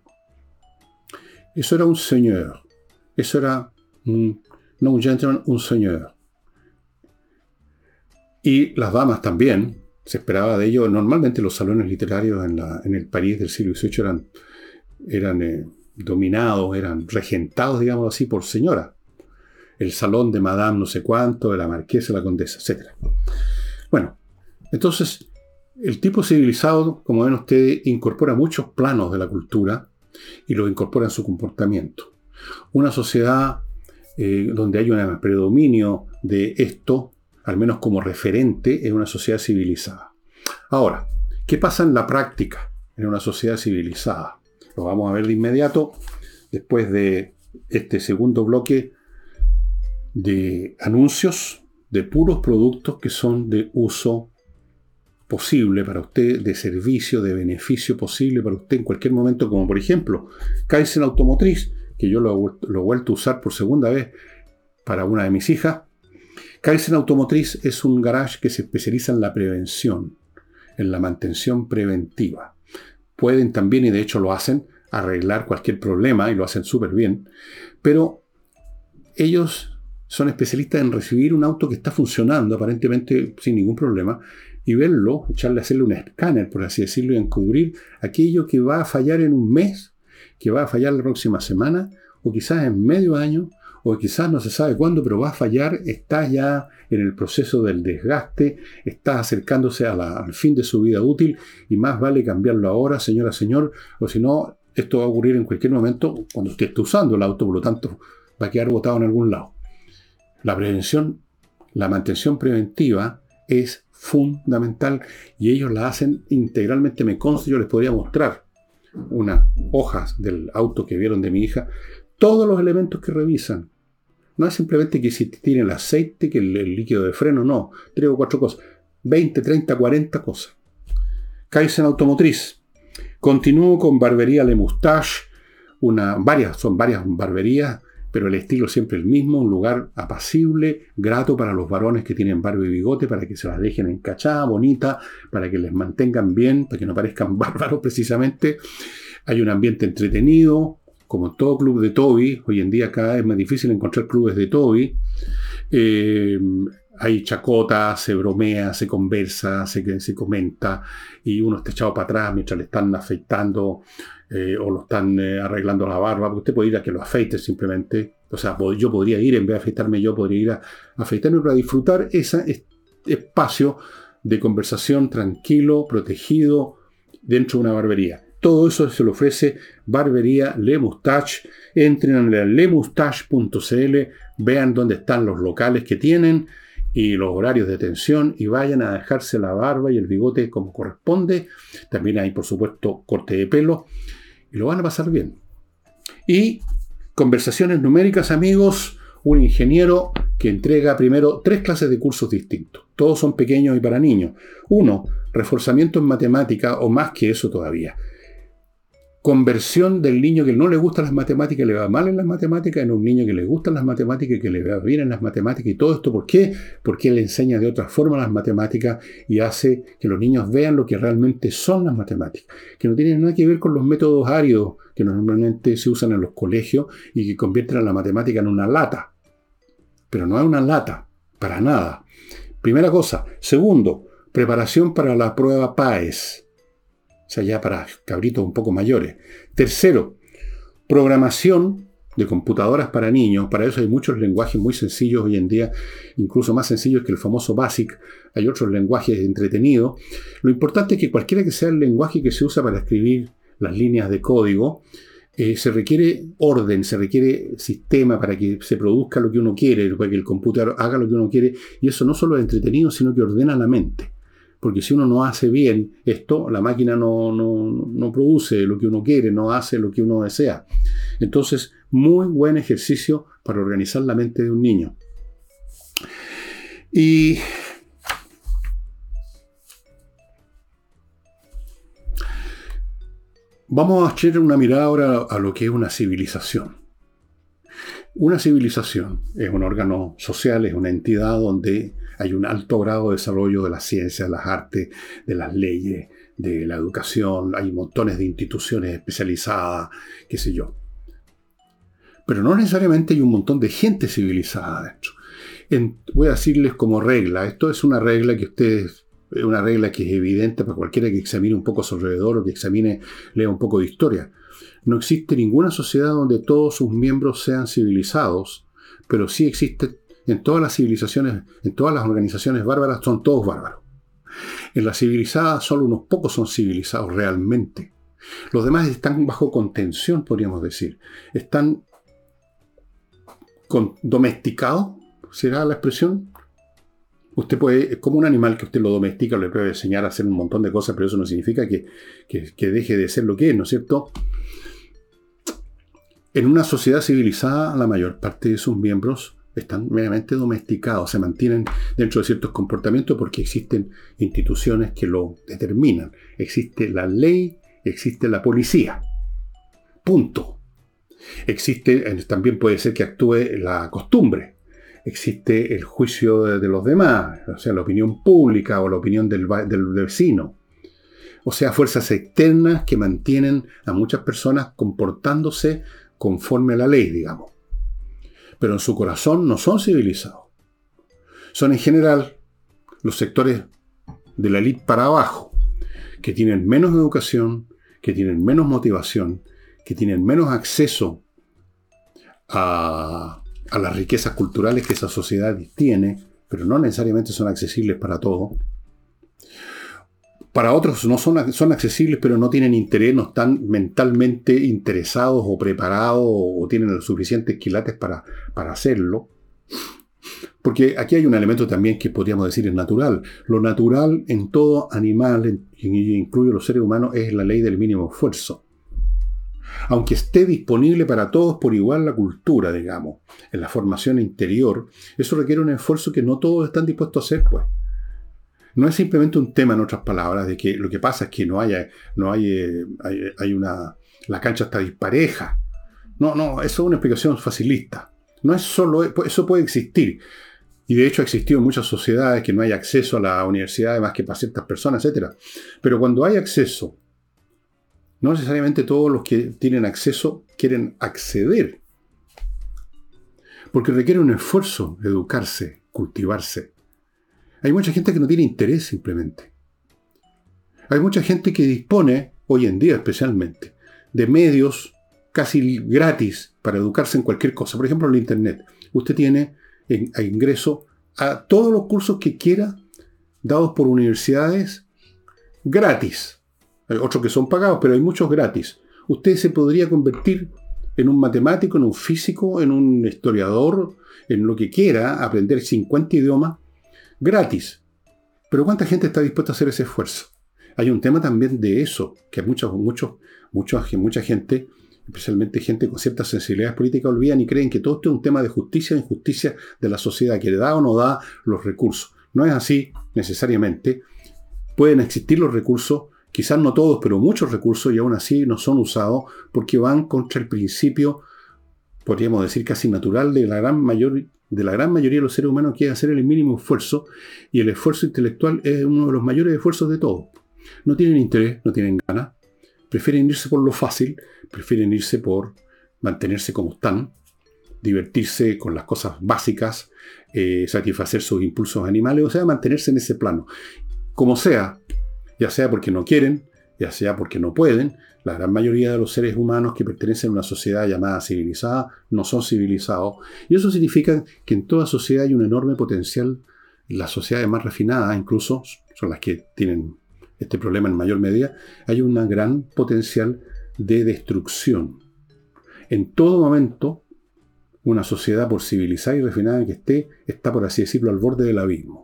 Eso era un señor. Eso era un, no un gentleman, un señor. Y las damas también, se esperaba de ello. Normalmente los salones literarios en, la, en el París del siglo dieciocho eran, eran eh, dominados, eran regentados, digamos así, por señoras. El salón de Madame no sé cuánto, de la marquesa, la condesa, etcétera. Bueno, entonces el tipo civilizado, como ven ustedes, incorpora muchos planos de la cultura y los incorpora en su comportamiento. Una sociedad eh, donde hay un predominio de esto, al menos como referente, es una sociedad civilizada. Ahora, ¿qué pasa en la práctica en una sociedad civilizada? Lo vamos a ver de inmediato, después de este segundo bloque de anuncios de puros productos que son de uso posible para usted, de servicio, de beneficio posible para usted en cualquier momento, como por ejemplo Kaizen Automotriz, que yo lo, lo he vuelto a usar por segunda vez para una de mis hijas. Kaizen Automotriz es un garage que se especializa en la prevención, en la mantención preventiva. Pueden también, y de hecho lo hacen, arreglar cualquier problema, y lo hacen súper bien, pero ellos son especialistas en recibir un auto que está funcionando aparentemente sin ningún problema y verlo, echarle, hacerle un escáner, por así decirlo, y encubrir aquello que va a fallar en un mes, que va a fallar la próxima semana, o quizás en medio año, o quizás no se sabe cuándo, pero va a fallar, está ya en el proceso del desgaste, está acercándose a la, al fin de su vida útil, y más vale cambiarlo ahora, señora, señor, o si no, esto va a ocurrir en cualquier momento cuando usted esté usando el auto, por lo tanto, va a quedar botado en algún lado. La prevención, la mantención preventiva es fundamental y ellos la hacen integralmente. Me consta, yo les podría mostrar unas hojas del auto que vieron de mi hija, todos los elementos que revisan. No es simplemente que si tiene el aceite, que el, el líquido de freno, no. Tres o cuatro cosas. veinte, treinta, cuarenta cosas. Kaizen Automotriz. Continúo con Barbería Le Moustache. Una, varias, son varias barberías, pero el estilo siempre el mismo. Un lugar apacible, grato para los varones que tienen barba y bigote, para que se las dejen encachada, bonita, para que les mantengan bien, para que no parezcan bárbaros precisamente. Hay un ambiente entretenido, como en todo club de Toby. Hoy en día cada vez es más difícil encontrar clubes de Toby. Eh, hay chacota, se bromea, se conversa, se, se comenta, y uno está echado para atrás mientras le están afeitando eh, o lo están eh, arreglando la barba, porque usted puede ir a que lo afeite simplemente. O sea, yo podría ir, en vez de afeitarme yo, podría ir a afeitarme para disfrutar ese espacio de conversación tranquilo, protegido, dentro de una barbería. Todo eso se lo ofrece Barbería Le Moustache. Entren a le moustache punto c l, vean dónde están los locales que tienen y los horarios de atención y vayan a dejarse la barba y el bigote como corresponde. También hay, por supuesto, corte de pelo y lo van a pasar bien. Y conversaciones numéricas, amigos, un ingeniero que entrega primero tres clases de cursos distintos. Todos son pequeños y para niños. Uno, reforzamiento en matemática, o más que eso todavía. Conversión del niño que no le gustan las matemáticas, le va mal en las matemáticas, en un niño que le gustan las matemáticas y que le va bien en las matemáticas. Y todo esto, ¿por qué? Porque él enseña de otra forma las matemáticas y hace que los niños vean lo que realmente son las matemáticas, que no tienen nada que ver con los métodos áridos que normalmente se usan en los colegios y que convierten a la matemática en una lata. Pero no es una lata, para nada. Primera cosa. Segundo, preparación para la prueba P A E S. O sea, ya para cabritos un poco mayores. Tercero, programación de computadoras para niños. Para eso hay muchos lenguajes muy sencillos hoy en día, incluso más sencillos que el famoso BASIC. Hay otros lenguajes entretenidos. Lo importante es que cualquiera que sea el lenguaje que se usa para escribir las líneas de código, eh, se requiere orden, se requiere sistema para que se produzca lo que uno quiere, para que el computador haga lo que uno quiere. Y eso no solo es entretenido, sino que ordena la mente. Porque si uno no hace bien esto, la máquina no, no, no produce lo que uno quiere, no hace lo que uno desea. Entonces, muy buen ejercicio para organizar la mente de un niño. Y vamos a echar una mirada ahora a lo que es una civilización. Una civilización es un órgano social, es una entidad donde hay un alto grado de desarrollo de las ciencias, de las artes, de las leyes, de la educación. Hay montones de instituciones especializadas, qué sé yo. Pero no necesariamente hay un montón de gente civilizada dentro. En, voy a decirles como regla, esto es una regla que ustedes, es una regla que es evidente para cualquiera que examine un poco a su alrededor o que examine, lea un poco de historia. No existe ninguna sociedad donde todos sus miembros sean civilizados, pero sí existe en todas las civilizaciones, en todas las organizaciones bárbaras, son todos bárbaros. En las civilizadas solo unos pocos son civilizados realmente. Los demás están bajo contención, podríamos decir. Están con, domesticados, ¿será la expresión? Usted puede, es como un animal que usted lo domestica, le puede enseñar a hacer un montón de cosas, pero eso no significa que, que, que deje de ser lo que es, ¿no es cierto? En una sociedad civilizada, la mayor parte de sus miembros están meramente domesticados, se mantienen dentro de ciertos comportamientos porque existen instituciones que lo determinan. Existe la ley, existe la policía. Punto. Existe, también puede ser que actúe la costumbre. Existe el juicio de, de los demás, o sea, la opinión pública o la opinión del, del vecino. O sea, fuerzas externas que mantienen a muchas personas comportándose conforme a la ley, digamos. pero en su corazón no son civilizados. Son en general los sectores de la élite para abajo, que tienen menos educación, que tienen menos motivación, que tienen menos acceso a, a las riquezas culturales que esa sociedad tiene, pero no necesariamente son accesibles para todos. Para otros no son, son accesibles, pero no tienen interés, no están mentalmente interesados o preparados o tienen los suficientes quilates para, para hacerlo. Porque aquí hay un elemento también que podríamos decir es natural. Lo natural en todo animal, incluye los seres humanos, es la ley del mínimo esfuerzo. Aunque esté disponible para todos por igual la cultura, digamos, en la formación interior, eso requiere un esfuerzo que no todos están dispuestos a hacer, pues. No es simplemente un tema, en otras palabras, de que lo que pasa es que no haya, no hay, eh, hay, hay una, la cancha está dispareja. No, no, eso es una explicación facilista. No es solo, eso puede existir. Y de hecho ha existido en muchas sociedades que no hay acceso a la universidad más que para ciertas personas, etcétera. Pero cuando hay acceso, no necesariamente todos los que tienen acceso quieren acceder. Porque requiere un esfuerzo educarse, cultivarse. Hay mucha gente que no tiene interés simplemente. Hay mucha gente que dispone, hoy en día especialmente, de medios casi gratis para educarse en cualquier cosa. Por ejemplo, en el Internet. Usted tiene en, a ingreso a todos los cursos que quiera dados por universidades gratis. Hay otros que son pagados, pero hay muchos gratis. Usted se podría convertir en un matemático, en un físico, en un historiador, en lo que quiera, aprender cincuenta idiomas gratis. Pero ¿cuánta gente está dispuesta a hacer ese esfuerzo? Hay un tema también de eso, que muchos, muchos, muchos, mucha gente, especialmente gente con ciertas sensibilidades políticas, olvidan y creen que todo esto es un tema de justicia e injusticia de la sociedad, que le da o no da los recursos. No es así necesariamente. Pueden existir los recursos, quizás no todos, pero muchos recursos, y aún así no son usados porque van contra el principio, podríamos decir casi natural, de la gran mayor, de la gran mayoría de los seres humanos, que es hacer el mínimo esfuerzo, y el esfuerzo intelectual es uno de los mayores esfuerzos de todos. No tienen interés, no tienen ganas, prefieren irse por lo fácil, prefieren irse por mantenerse como están, divertirse con las cosas básicas, eh, satisfacer sus impulsos animales, o sea, mantenerse en ese plano. Como sea, ya sea porque no quieren, ya sea porque no pueden, la gran mayoría de los seres humanos que pertenecen a una sociedad llamada civilizada no son civilizados. Y eso significa que en toda sociedad hay un enorme potencial. Las sociedades más refinadas, incluso, son las que tienen este problema en mayor medida, hay un gran potencial de destrucción. En todo momento, una sociedad, por civilizada y refinada que esté, está, por así decirlo, al borde del abismo.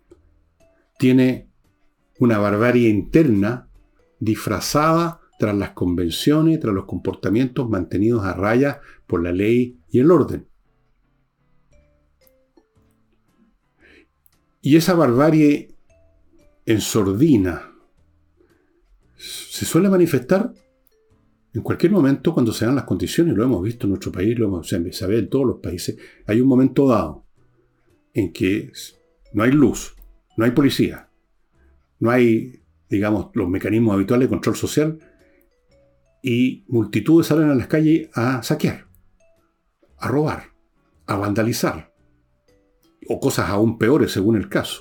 Tiene una barbarie interna disfrazada tras las convenciones, tras los comportamientos mantenidos a raya por la ley y el orden. Y esa barbarie ensordina se suele manifestar en cualquier momento cuando se dan las condiciones. Lo hemos visto en nuestro país, lo hemos, se ve en todos los países. Hay un momento dado en que no hay luz, no hay policía, no hay, digamos, los mecanismos habituales de control social, y multitudes salen a las calles a saquear, a robar, a vandalizar, o cosas aún peores según el caso.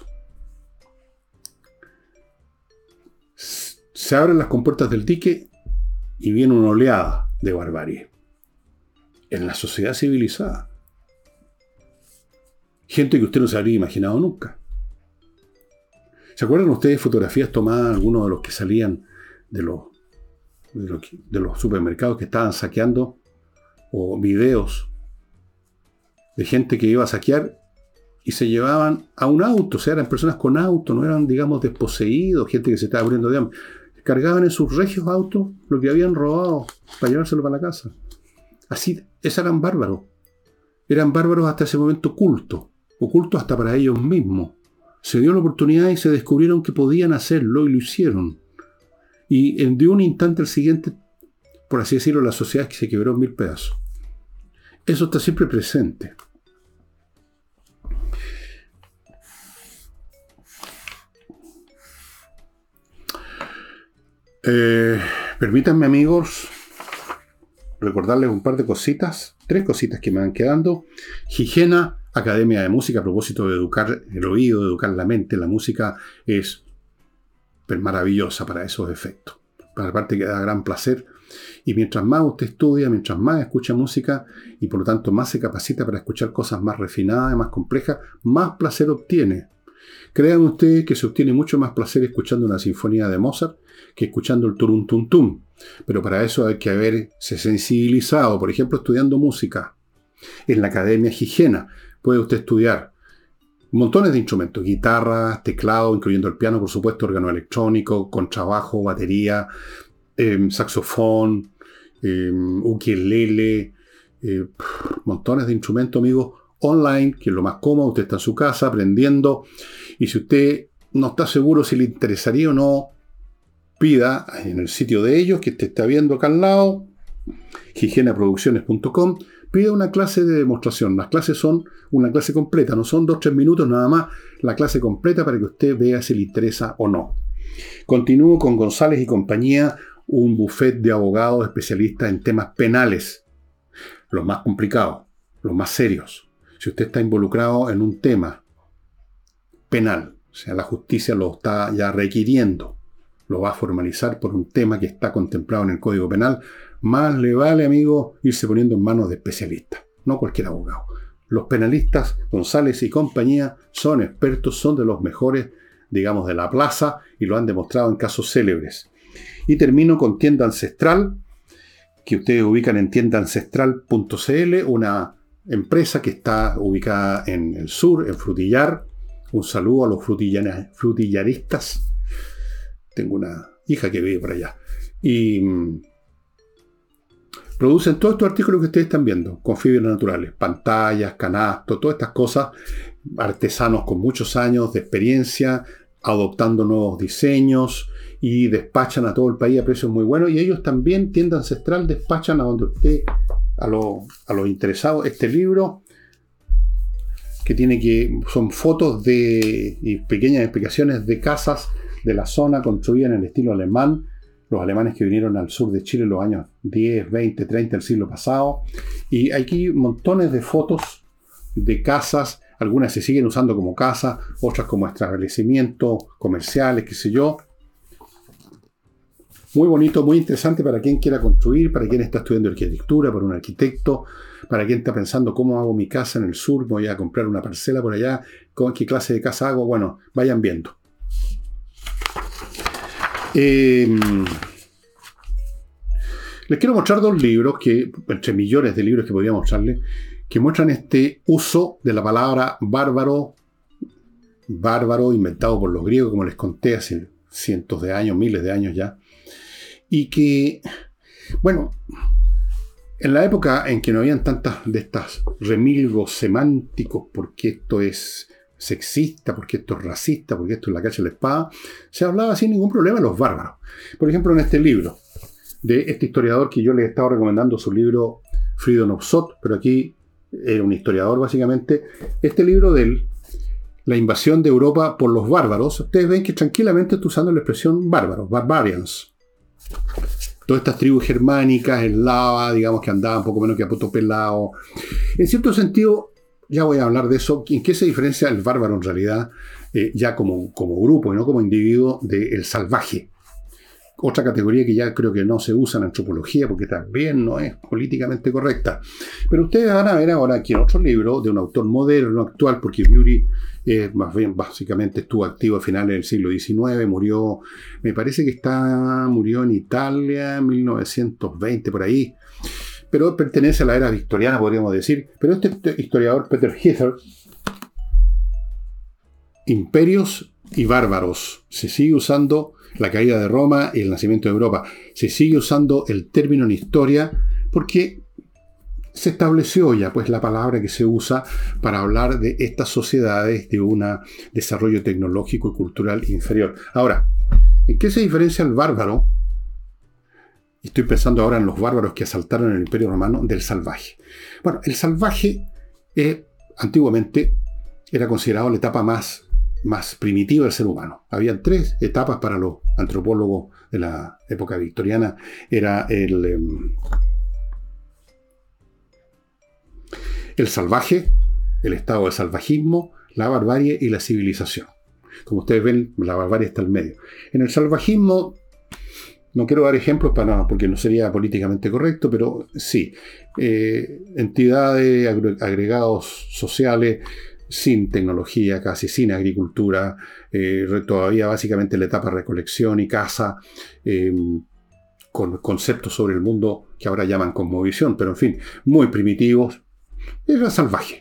Se abren las compuertas del dique y viene una oleada de barbarie. En la sociedad civilizada. Gente que usted no se habría imaginado nunca. ¿Se acuerdan ustedes de fotografías tomadas, algunos de los que salían de los, de los, de los supermercados que estaban saqueando, o videos de gente que iba a saquear y se llevaban a un auto? O sea, eran personas con auto, no eran, digamos, desposeídos, gente que se estaba muriendo de hambre. Cargaban en sus regios autos lo que habían robado para llevárselo para la casa. Así, esos eran bárbaros. Eran bárbaros hasta ese momento ocultos, ocultos hasta para ellos mismos. Se dio la oportunidad y se descubrieron que podían hacerlo y lo hicieron. Y en, de un instante al siguiente, por así decirlo, la sociedad se quebró en mil pedazos. Eso está siempre presente. Eh, permítanme, amigos, recordarles un par de cositas, tres cositas que me van quedando. Higiena, Academia de Música, a propósito de educar el oído, de educar la mente. La música es maravillosa para esos efectos. Para la parte que da gran placer. Y mientras más usted estudia, mientras más escucha música y por lo tanto más se capacita para escuchar cosas más refinadas, más complejas, más placer obtiene. Crean ustedes que se obtiene mucho más placer escuchando una sinfonía de Mozart que escuchando el turum tum tum. Pero para eso hay que haberse sensibilizado, por ejemplo, estudiando música. En la Academia Higiena puede usted estudiar montones de instrumentos, guitarra, teclado, incluyendo el piano, por supuesto, órgano electrónico, contrabajo, batería, eh, saxofón, eh, ukelele, eh, montones de instrumentos, amigos, online, que es lo más cómodo. Usted está en su casa aprendiendo, y si usted no está seguro si le interesaría o no, pida en el sitio de ellos, que usted está viendo acá al lado, higiena producciones punto com, pida una clase de demostración. Las clases son una clase completa, no son dos o tres minutos nada más, la clase completa para que usted vea si le interesa o no. Continúo con González y compañía, un buffet de abogados especialistas en temas penales, los más complicados, los más serios. Si usted está involucrado en un tema penal, o sea, la justicia lo está ya requiriendo, lo va a formalizar por un tema que está contemplado en el Código Penal, más le vale, amigo, irse poniendo en manos de especialistas, no cualquier abogado. Los penalistas, González y compañía, son expertos, son de los mejores, digamos, de la plaza, y lo han demostrado en casos célebres. Y termino con Tienda Ancestral, que ustedes ubican en tienda ancestral punto c l, una empresa que está ubicada en el sur, en Frutillar. Un saludo a los frutillaristas. Tengo una hija que vive por allá. Y mmm, producen todos estos artículos que ustedes están viendo, con fibras naturales, pantallas, canastos, todas estas cosas, artesanos con muchos años de experiencia, adoptando nuevos diseños, y despachan a todo el país a precios muy buenos. Y ellos también, Tienda Ancestral, despachan a donde usted, a los a los interesados, este libro, que tiene que, son fotos de, y pequeñas explicaciones de casas de la zona construidas en el estilo alemán, los alemanes que vinieron al sur de Chile en los años diez, veinte, treinta del siglo pasado. Y hay aquí montones de fotos de casas, algunas se siguen usando como casas, otras como establecimientos comerciales, qué sé yo. Muy bonito, muy interesante para quien quiera construir, para quien está estudiando arquitectura, para un arquitecto, para quien está pensando cómo hago mi casa en el sur, voy a comprar una parcela por allá, ¿con qué clase de casa hago? Bueno, vayan viendo. Eh, les quiero mostrar dos libros, que entre millones de libros que podría mostrarles, que muestran este uso de la palabra bárbaro, bárbaro inventado por los griegos, como les conté hace cientos de años, miles de años ya, y que, bueno, en la época en que no habían tantas de estas remilgos semánticos, porque esto es sexista, porque esto es racista, porque esto es la cacha de la espada, se hablaba sin ningún problema de los bárbaros. Por ejemplo, en este libro de este historiador que yo les he estado recomendando, su libro Freedom of Thought, pero aquí era un historiador básicamente, este libro de él, La invasión de Europa por los bárbaros, ustedes ven que tranquilamente está usando la expresión bárbaros, barbarians. Todas estas tribus germánicas, eslavas, digamos, que andaban un poco menos que a poto pelado. En cierto sentido, ya voy a hablar de eso. ¿En qué se diferencia el bárbaro en realidad, eh, ya como, como grupo y no como individuo, del salvaje? Otra categoría que ya creo que no se usa en antropología porque también no es políticamente correcta. Pero ustedes van a ver ahora aquí en otro libro de un autor moderno, actual, porque Bury eh, más bien básicamente estuvo activo a finales del siglo diecinueve, murió, me parece que está, murió en Italia en mil novecientos veinte, por ahí. Pero pertenece a la era victoriana, podríamos decir. Pero este historiador, Peter Heather, Imperios y Bárbaros, se sigue usando la caída de Roma y el nacimiento de Europa. Se sigue usando el término en historia porque se estableció ya pues la palabra que se usa para hablar de estas sociedades de un desarrollo tecnológico y cultural inferior. Ahora, ¿en qué se diferencia el bárbaro? Estoy pensando ahora en los bárbaros que asaltaron el Imperio Romano, del salvaje. Bueno, el salvaje eh, antiguamente era considerado la etapa más más primitiva del ser humano. Habían tres etapas para los antropólogos de la época victoriana. Era el, el salvaje, el estado de salvajismo, la barbarie y la civilización. Como ustedes ven, la barbarie está al medio. En el salvajismo, no quiero dar ejemplos para no, porque no sería políticamente correcto, pero sí, eh, entidades, agregados sociales, sin tecnología, casi sin agricultura, eh, todavía básicamente la etapa de recolección y caza, eh, con conceptos sobre el mundo que ahora llaman cosmovisión, pero en fin, muy primitivos. Era salvaje.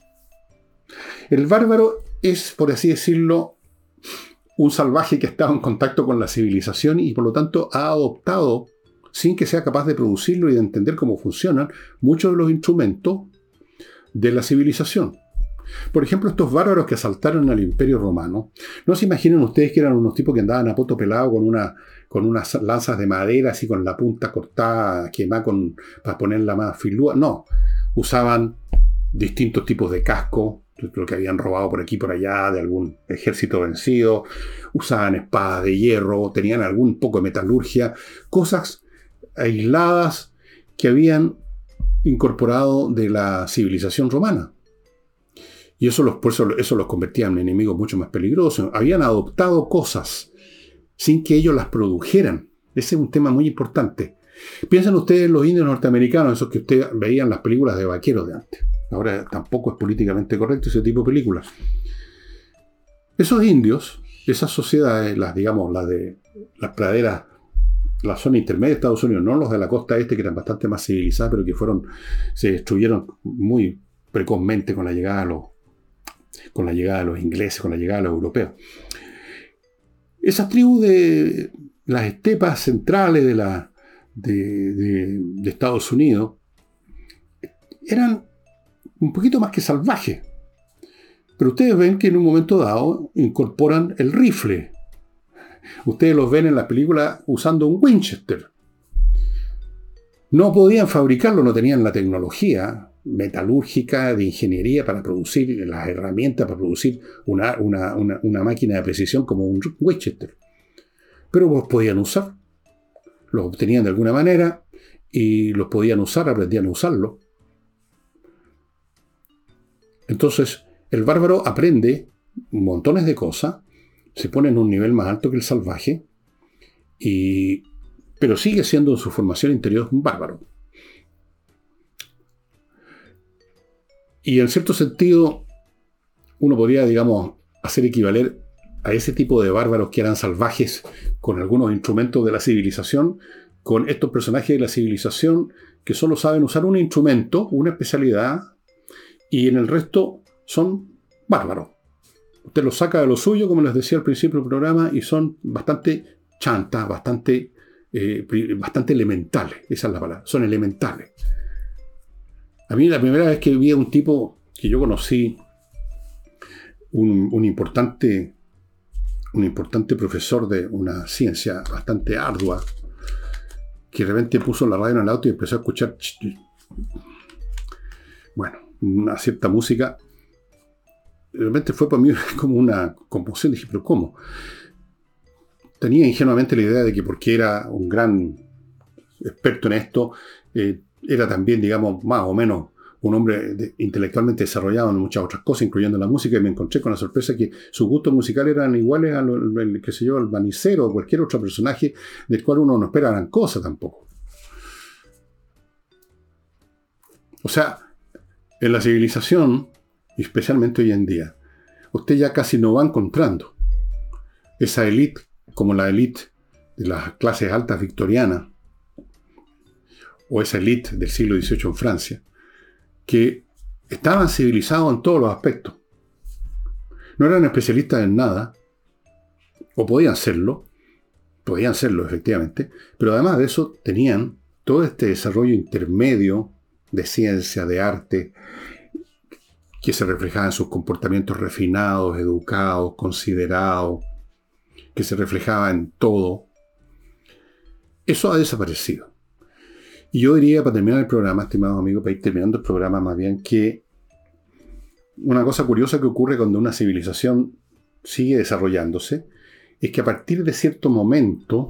El bárbaro es, por así decirlo, un salvaje que ha estado en contacto con la civilización y por lo tanto ha adoptado, sin que sea capaz de producirlo y de entender cómo funcionan, muchos de los instrumentos de la civilización. Por ejemplo, estos bárbaros que asaltaron al Imperio Romano, no se imaginen ustedes que eran unos tipos que andaban a poto pelado con, una, con unas lanzas de madera, así con la punta cortada, quemada con, para ponerla más filúa. No, usaban distintos tipos de casco, lo que habían robado por aquí y por allá de algún ejército vencido, usaban espadas de hierro, tenían algún poco de metalurgia, cosas aisladas que habían incorporado de la civilización romana. Y eso los, por eso, eso los convertía en enemigos mucho más peligrosos. Habían adoptado cosas sin que ellos las produjeran. Ese es un tema muy importante. Piensen ustedes en los indios norteamericanos, esos que ustedes veían en las películas de vaqueros de antes. Ahora tampoco es políticamente correcto ese tipo de películas. Esos indios, esas sociedades, las digamos, las de las praderas, la zona intermedia de Estados Unidos, no los de la costa este que eran bastante más civilizadas, pero que fueron, se destruyeron muy precozmente con la llegada de los, con la llegada de los ingleses, con la llegada de los europeos. Esas tribus de las estepas centrales de, la, de, de, de Estados Unidos eran un poquito más que salvajes. Pero ustedes ven que en un momento dado incorporan el rifle. Ustedes los ven en la película usando un Winchester. No podían fabricarlo, no tenían la tecnología metalúrgica, de ingeniería para producir las herramientas, para producir una, una, una, una máquina de precisión como un Winchester. Pero los podían usar. Los obtenían de alguna manera y los podían usar, aprendían a usarlo. Entonces, el bárbaro aprende montones de cosas, se pone en un nivel más alto que el salvaje, y, pero sigue siendo en su formación interior un bárbaro. Y en cierto sentido, uno podría, digamos, hacer equivaler a ese tipo de bárbaros que eran salvajes con algunos instrumentos de la civilización, con estos personajes de la civilización que solo saben usar un instrumento, una especialidad, y en el resto son bárbaros. Usted los saca de lo suyo, como les decía al principio del programa, y son bastante chantas, bastante, eh, bastante elementales. Esa es la palabra. Son elementales. A mí la primera vez que vi a un tipo que yo conocí, un, un, importante, un importante profesor de una ciencia bastante ardua, que de repente puso la radio en el auto y empezó a escuchar, bueno, una cierta música. Realmente fue para mí como una conmoción. Dije, ¿pero cómo? Tenía ingenuamente la idea de que porque era un gran experto en esto, eh, era también, digamos, más o menos un hombre de, intelectualmente desarrollado en muchas otras cosas, incluyendo la música, y me encontré con la sorpresa que sus gustos musicales eran iguales a lo, el, qué sé yo, al Manicero o cualquier otro personaje del cual uno no espera gran cosa tampoco. O sea, en la civilización, especialmente hoy en día, usted ya casi no va encontrando esa élite como la élite de las clases altas victorianas o esa élite del siglo dieciocho en Francia, que estaban civilizados en todos los aspectos. No eran especialistas en nada, o podían serlo, podían serlo efectivamente, pero además de eso tenían todo este desarrollo intermedio de ciencia, de arte, que se reflejaba en sus comportamientos refinados, educados, considerados, que se reflejaba en todo. Eso ha desaparecido. Y yo diría, para terminar el programa, estimado amigo, para ir terminando el programa más bien, que una cosa curiosa que ocurre cuando una civilización sigue desarrollándose es que a partir de cierto momento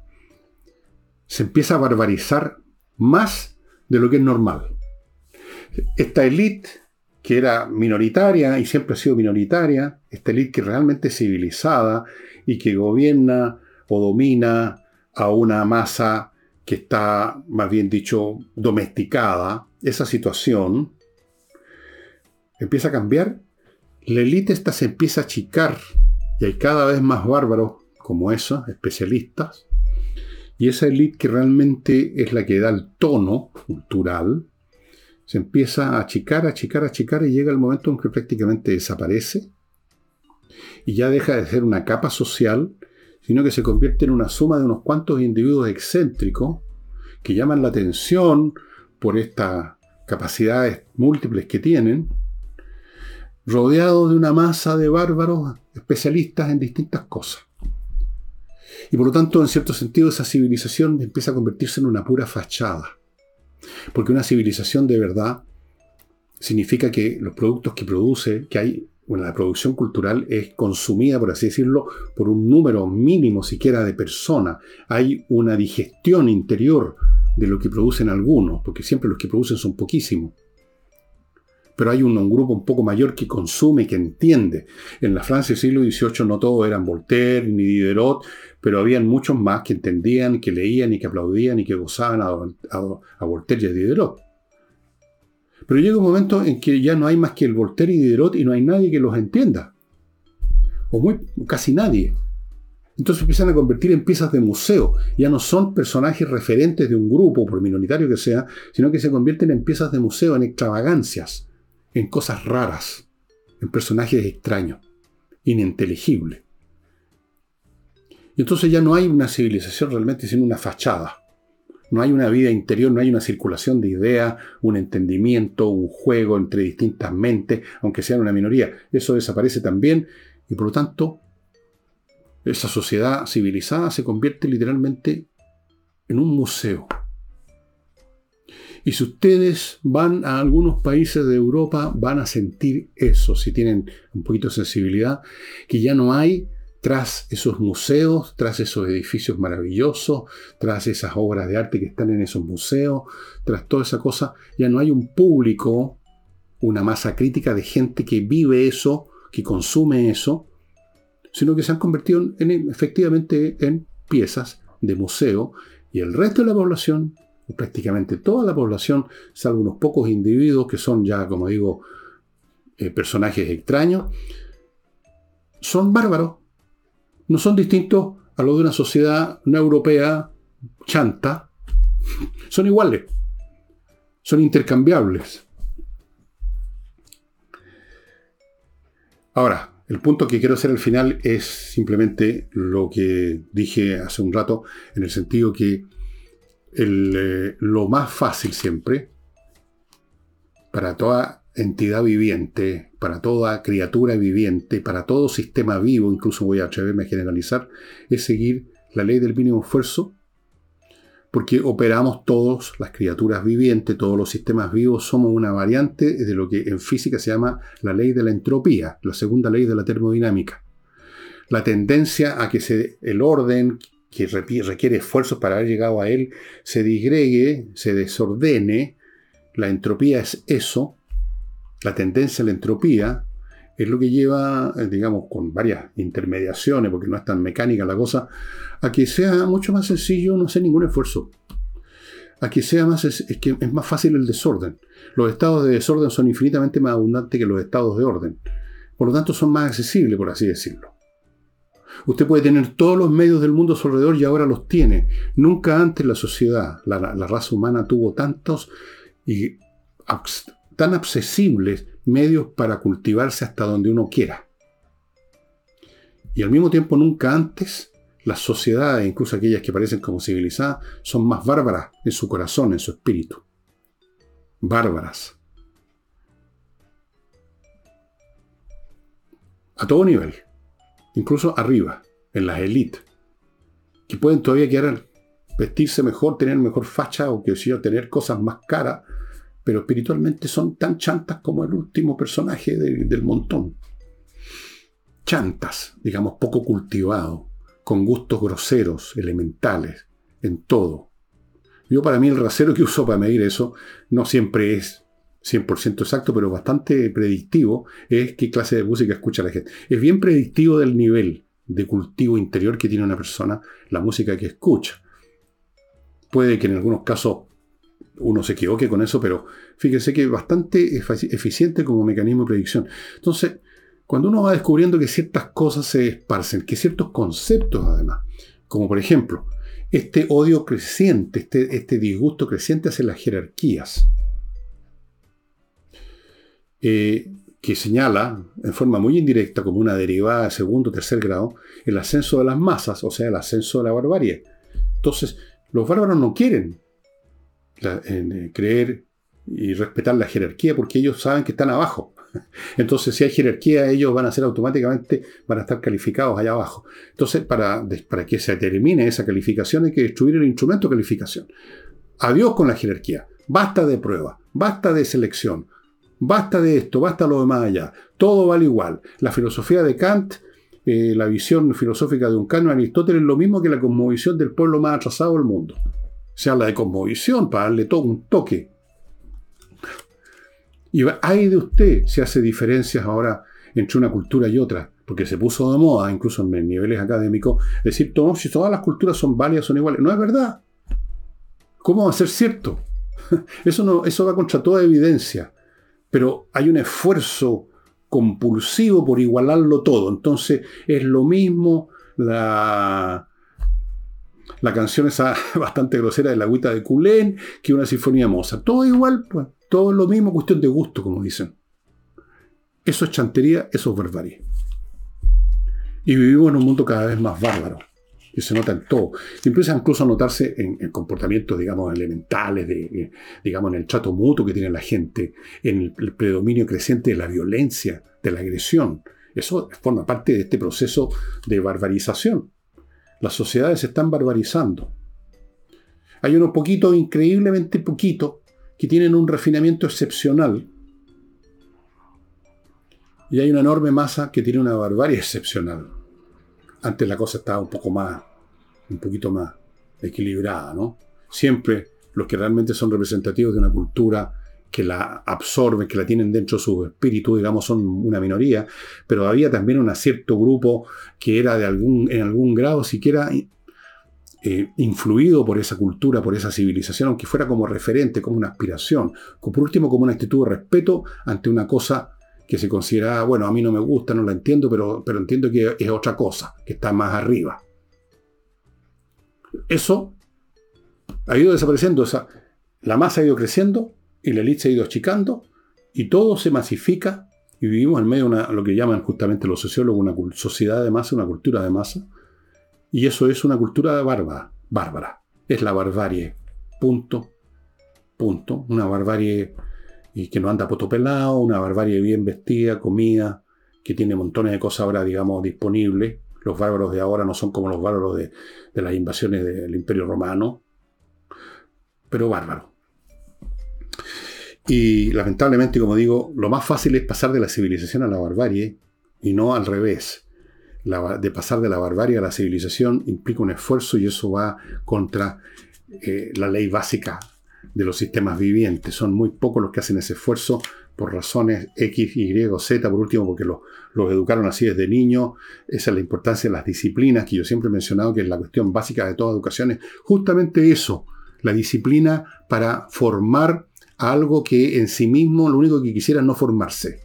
se empieza a barbarizar más de lo que es normal. Esta élite que era minoritaria y siempre ha sido minoritaria, esta élite que realmente es civilizada y que gobierna o domina a una masa que está, más bien dicho, domesticada, esa situación empieza a cambiar. La élite esta se empieza a achicar y hay cada vez más bárbaros como esos, especialistas, y esa élite que realmente es la que da el tono cultural, se empieza a achicar, achicar, achicar y llega el momento en que prácticamente desaparece y ya deja de ser una capa social, sino que se convierte en una suma de unos cuantos individuos excéntricos que llaman la atención por estas capacidades múltiples que tienen, rodeados de una masa de bárbaros especialistas en distintas cosas. Y por lo tanto, en cierto sentido, esa civilización empieza a convertirse en una pura fachada. Porque una civilización de verdad significa que los productos que produce, que hay, bueno, la producción cultural es consumida, por así decirlo, por un número mínimo siquiera de personas. Hay una digestión interior de lo que producen algunos, porque siempre los que producen son poquísimos. Pero hay un, un grupo un poco mayor que consume, que entiende. En la Francia del siglo dieciocho no todos eran Voltaire ni Diderot, pero habían muchos más que entendían, que leían y que aplaudían y que gozaban a, a, a Voltaire y a Diderot. Pero llega un momento en que ya no hay más que el Voltaire y Diderot y no hay nadie que los entienda. O muy, casi nadie. Entonces empiezan a convertir en piezas de museo. Ya no son personajes referentes de un grupo, por minoritario que sea, sino que se convierten en piezas de museo, en extravagancias, en cosas raras, en personajes extraños, ininteligibles. Y entonces ya no hay una civilización realmente, sino una fachada. No hay una vida interior, no hay una circulación de ideas, un entendimiento, un juego entre distintas mentes, aunque sean una minoría. Eso desaparece también y por lo tanto esa sociedad civilizada se convierte literalmente en un museo. Y si ustedes van a algunos países de Europa, van a sentir eso, si tienen un poquito de sensibilidad, que ya no hay, tras esos museos, tras esos edificios maravillosos, tras esas obras de arte que están en esos museos, tras toda esa cosa, ya no hay un público, una masa crítica de gente que vive eso, que consume eso, sino que se han convertido en, en, efectivamente en piezas de museo, y el resto de la población, prácticamente toda la población, salvo unos pocos individuos que son ya, como digo, eh, personajes extraños, son bárbaros. No son distintos a lo de una sociedad no europea chanta. Son iguales. Son intercambiables. Ahora, el punto que quiero hacer al final es simplemente lo que dije hace un rato, en el sentido que el, eh, lo más fácil siempre para toda entidad viviente, para toda criatura viviente, para todo sistema vivo, incluso voy a atreverme a generalizar, es seguir la ley del mínimo esfuerzo, porque operamos todos, las criaturas vivientes, todos los sistemas vivos, somos una variante de lo que en física se llama la ley de la entropía, la segunda ley de la termodinámica. La tendencia a que se, el orden que requiere esfuerzos para haber llegado a él se disgregue, se desordene. La entropía es eso. La tendencia a la entropía es lo que lleva, digamos, con varias intermediaciones, porque no es tan mecánica la cosa, a que sea mucho más sencillo no hacer ningún esfuerzo. A que sea más, es que es más fácil el desorden. Los estados de desorden son infinitamente más abundantes que los estados de orden. Por lo tanto, son más accesibles, por así decirlo. Usted puede tener todos los medios del mundo a su alrededor y ahora los tiene. Nunca antes la sociedad, la, la, la raza humana tuvo tantos y tan accesibles medios para cultivarse hasta donde uno quiera. Y al mismo tiempo, nunca antes las sociedades, incluso aquellas que parecen como civilizadas, son más bárbaras en su corazón, en su espíritu. Bárbaras. A todo nivel. Incluso arriba, en las élites. Que pueden todavía querer vestirse mejor, tener mejor facha o que sea, tener cosas más caras, pero espiritualmente son tan chantas como el último personaje de, del montón. Chantas, digamos, poco cultivado, con gustos groseros, elementales, en todo. Yo para mí el rasero que uso para medir eso no siempre es cien por ciento exacto, pero bastante predictivo, es qué clase de música escucha la gente. Es bien predictivo del nivel de cultivo interior que tiene una persona, la música que escucha. Puede que en algunos casos uno se equivoque con eso, pero fíjense que es bastante eficiente como mecanismo de predicción. Entonces, cuando uno va descubriendo que ciertas cosas se esparcen, que ciertos conceptos además, como por ejemplo, este odio creciente, este, este disgusto creciente hacia las jerarquías, eh, que señala en forma muy indirecta como una derivada de segundo o tercer grado, el ascenso de las masas, o sea, el ascenso de la barbarie. Entonces, los bárbaros no quieren la, en, creer y respetar la jerarquía porque ellos saben que están abajo. Entonces, si hay jerarquía, ellos van a ser automáticamente, van a estar calificados allá abajo. Entonces, para, para que se termine esa calificación, hay que destruir el instrumento de calificación. Adiós con la jerarquía. Basta de prueba, basta de selección, basta de esto, basta lo demás allá. Todo vale igual. La filosofía de Kant, eh, la visión filosófica de un Kant, Aristóteles, es lo mismo que la cosmovisión del pueblo más atrasado del mundo. Se habla de cosmovisión para darle todo un toque. Y hay de usted si hace diferencias ahora entre una cultura y otra, porque se puso de moda, incluso en niveles académicos, decir, no, si todas las culturas son válidas, son iguales. No es verdad. ¿Cómo va a ser cierto? Eso, no, eso va contra toda evidencia. Pero hay un esfuerzo compulsivo por igualarlo todo. Entonces, es lo mismo la, la canción esa bastante grosera de La Agüita de Culén que una sinfonía de Mozart. Todo igual, pues. Todo es lo mismo, cuestión de gusto, como dicen. Eso es chantería, eso es barbarie. Y vivimos en un mundo cada vez más bárbaro, que se nota en todo. Y empieza incluso a notarse en, en comportamientos, digamos, elementales, de, digamos, en el trato mutuo que tiene la gente, en el, el predominio creciente de la violencia, de la agresión. Eso forma parte de este proceso de barbarización. Las sociedades se están barbarizando. Hay unos poquitos, increíblemente poquitos, que tienen un refinamiento excepcional. Y hay una enorme masa que tiene una barbarie excepcional. Antes la cosa estaba un poco más, un poquito más equilibrada, ¿no? Siempre los que realmente son representativos de una cultura que la absorben, que la tienen dentro de su espíritu, digamos, son una minoría, pero había también un cierto grupo que era de algún, en algún grado siquiera eh, influido por esa cultura, por esa civilización, aunque fuera como referente, como una aspiración, por último como una actitud de respeto ante una cosa que se considera, bueno, a mí no me gusta, no la entiendo, pero, pero entiendo que es otra cosa, que está más arriba. Eso ha ido desapareciendo, o sea, la masa ha ido creciendo y la élite se ha ido achicando y todo se masifica y vivimos en medio de una, lo que llaman justamente los sociólogos una sociedad de masa, una cultura de masa, y eso es una cultura bárbara, bárbara. Es la barbarie, punto, punto, una barbarie y que no anda potopelado, una barbarie bien vestida, comida, que tiene montones de cosas ahora, digamos, disponibles. Los bárbaros de ahora no son como los bárbaros de, de las invasiones del Imperio Romano, pero bárbaros. Y lamentablemente, como digo, lo más fácil es pasar de la civilización a la barbarie y no al revés. La, de pasar de la barbarie a la civilización implica un esfuerzo y eso va contra eh, la ley básica de los sistemas vivientes. Son muy pocos los que hacen ese esfuerzo por razones X, Y, Z, por último, porque los, los educaron así desde niños. Esa es la importancia de las disciplinas, que yo siempre he mencionado que es la cuestión básica de toda educación. Es justamente eso, la disciplina para formar a algo que en sí mismo lo único que quisiera es no formarse.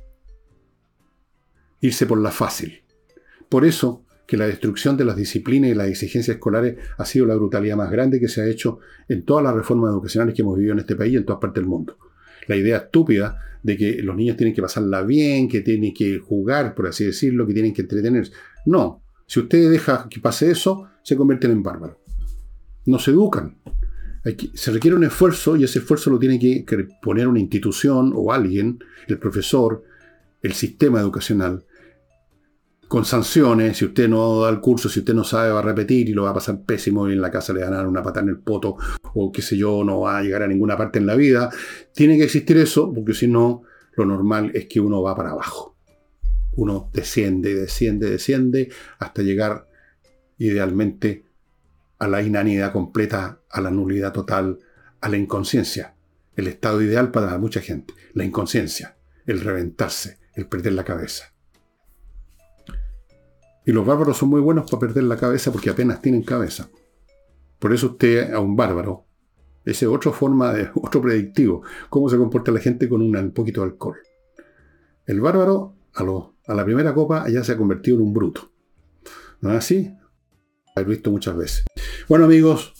Irse por la fácil. Por eso que la destrucción de las disciplinas y las exigencias escolares ha sido la brutalidad más grande que se ha hecho en todas las reformas educacionales que hemos vivido en este país y en todas partes del mundo. La idea estúpida de que los niños tienen que pasarla bien, que tienen que jugar, por así decirlo, que tienen que entretenerse. No, si usted deja que pase eso, se convierten en bárbaros. No se educan. Hay que, se requiere un esfuerzo y ese esfuerzo lo tiene que, que poner una institución o alguien, el profesor, el sistema educacional, con sanciones. Si usted no da el curso, si usted no sabe, va a repetir y lo va a pasar pésimo y en la casa le van a dar una patada en el poto o qué sé yo, no va a llegar a ninguna parte en la vida. Tiene que existir eso, porque si no, lo normal es que uno va para abajo. Uno desciende, desciende, desciende hasta llegar idealmente a la inanidad completa, a la nulidad total, a la inconsciencia. el estado ideal para mucha gente. La inconsciencia, el reventarse, el perder la cabeza. Y los bárbaros son muy buenos para perder la cabeza porque apenas tienen cabeza. Por eso usted a un bárbaro, esa es otra forma, de, otro predictivo, cómo se comporta la gente con una, un poquito de alcohol. El bárbaro, a, lo, a la primera copa, ya se ha convertido en un bruto. ¿No es así? Lo he visto muchas veces. Bueno, amigos,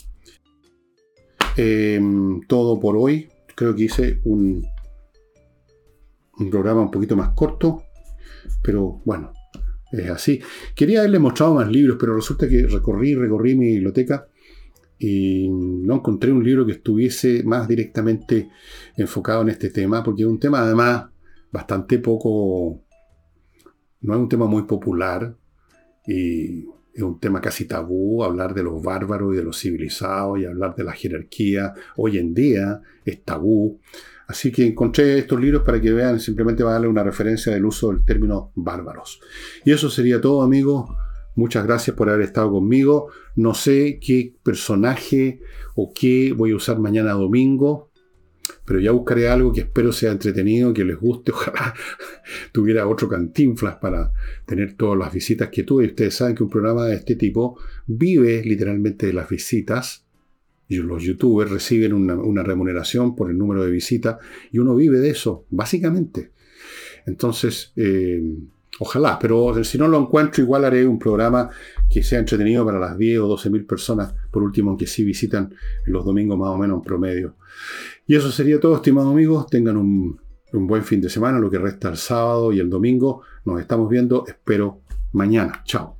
eh, todo por hoy. Creo que hice un, un programa un poquito más corto, pero bueno, es así. Quería haberle mostrado más libros, pero resulta que recorrí, recorrí mi biblioteca y no encontré un libro que estuviese más directamente enfocado en este tema, porque es un tema además bastante poco, no es un tema muy popular y es un tema casi tabú, hablar de los bárbaros y de los civilizados y hablar de la jerarquía. Hoy en día es tabú. Así que encontré estos libros para que vean, simplemente va a darle una referencia del uso del término bárbaros. Y eso sería todo, amigos. Muchas gracias por haber estado conmigo. No sé qué personaje o qué voy a usar mañana domingo, pero ya buscaré algo que espero sea entretenido, que les guste. Ojalá tuviera otro Cantinflas para tener todas las visitas que tuve. Y ustedes saben que un programa de este tipo vive literalmente de las visitas. Y los youtubers reciben una, una remuneración por el número de visitas y uno vive de eso, básicamente. Entonces, eh, ojalá, pero si no lo encuentro, igual haré un programa que sea entretenido para las diez o doce mil personas, por último, que sí visitan los domingos más o menos en promedio. Y eso sería todo, estimados amigos. Tengan un, un buen fin de semana, lo que resta el sábado y el domingo. Nos estamos viendo, espero, mañana. Chao.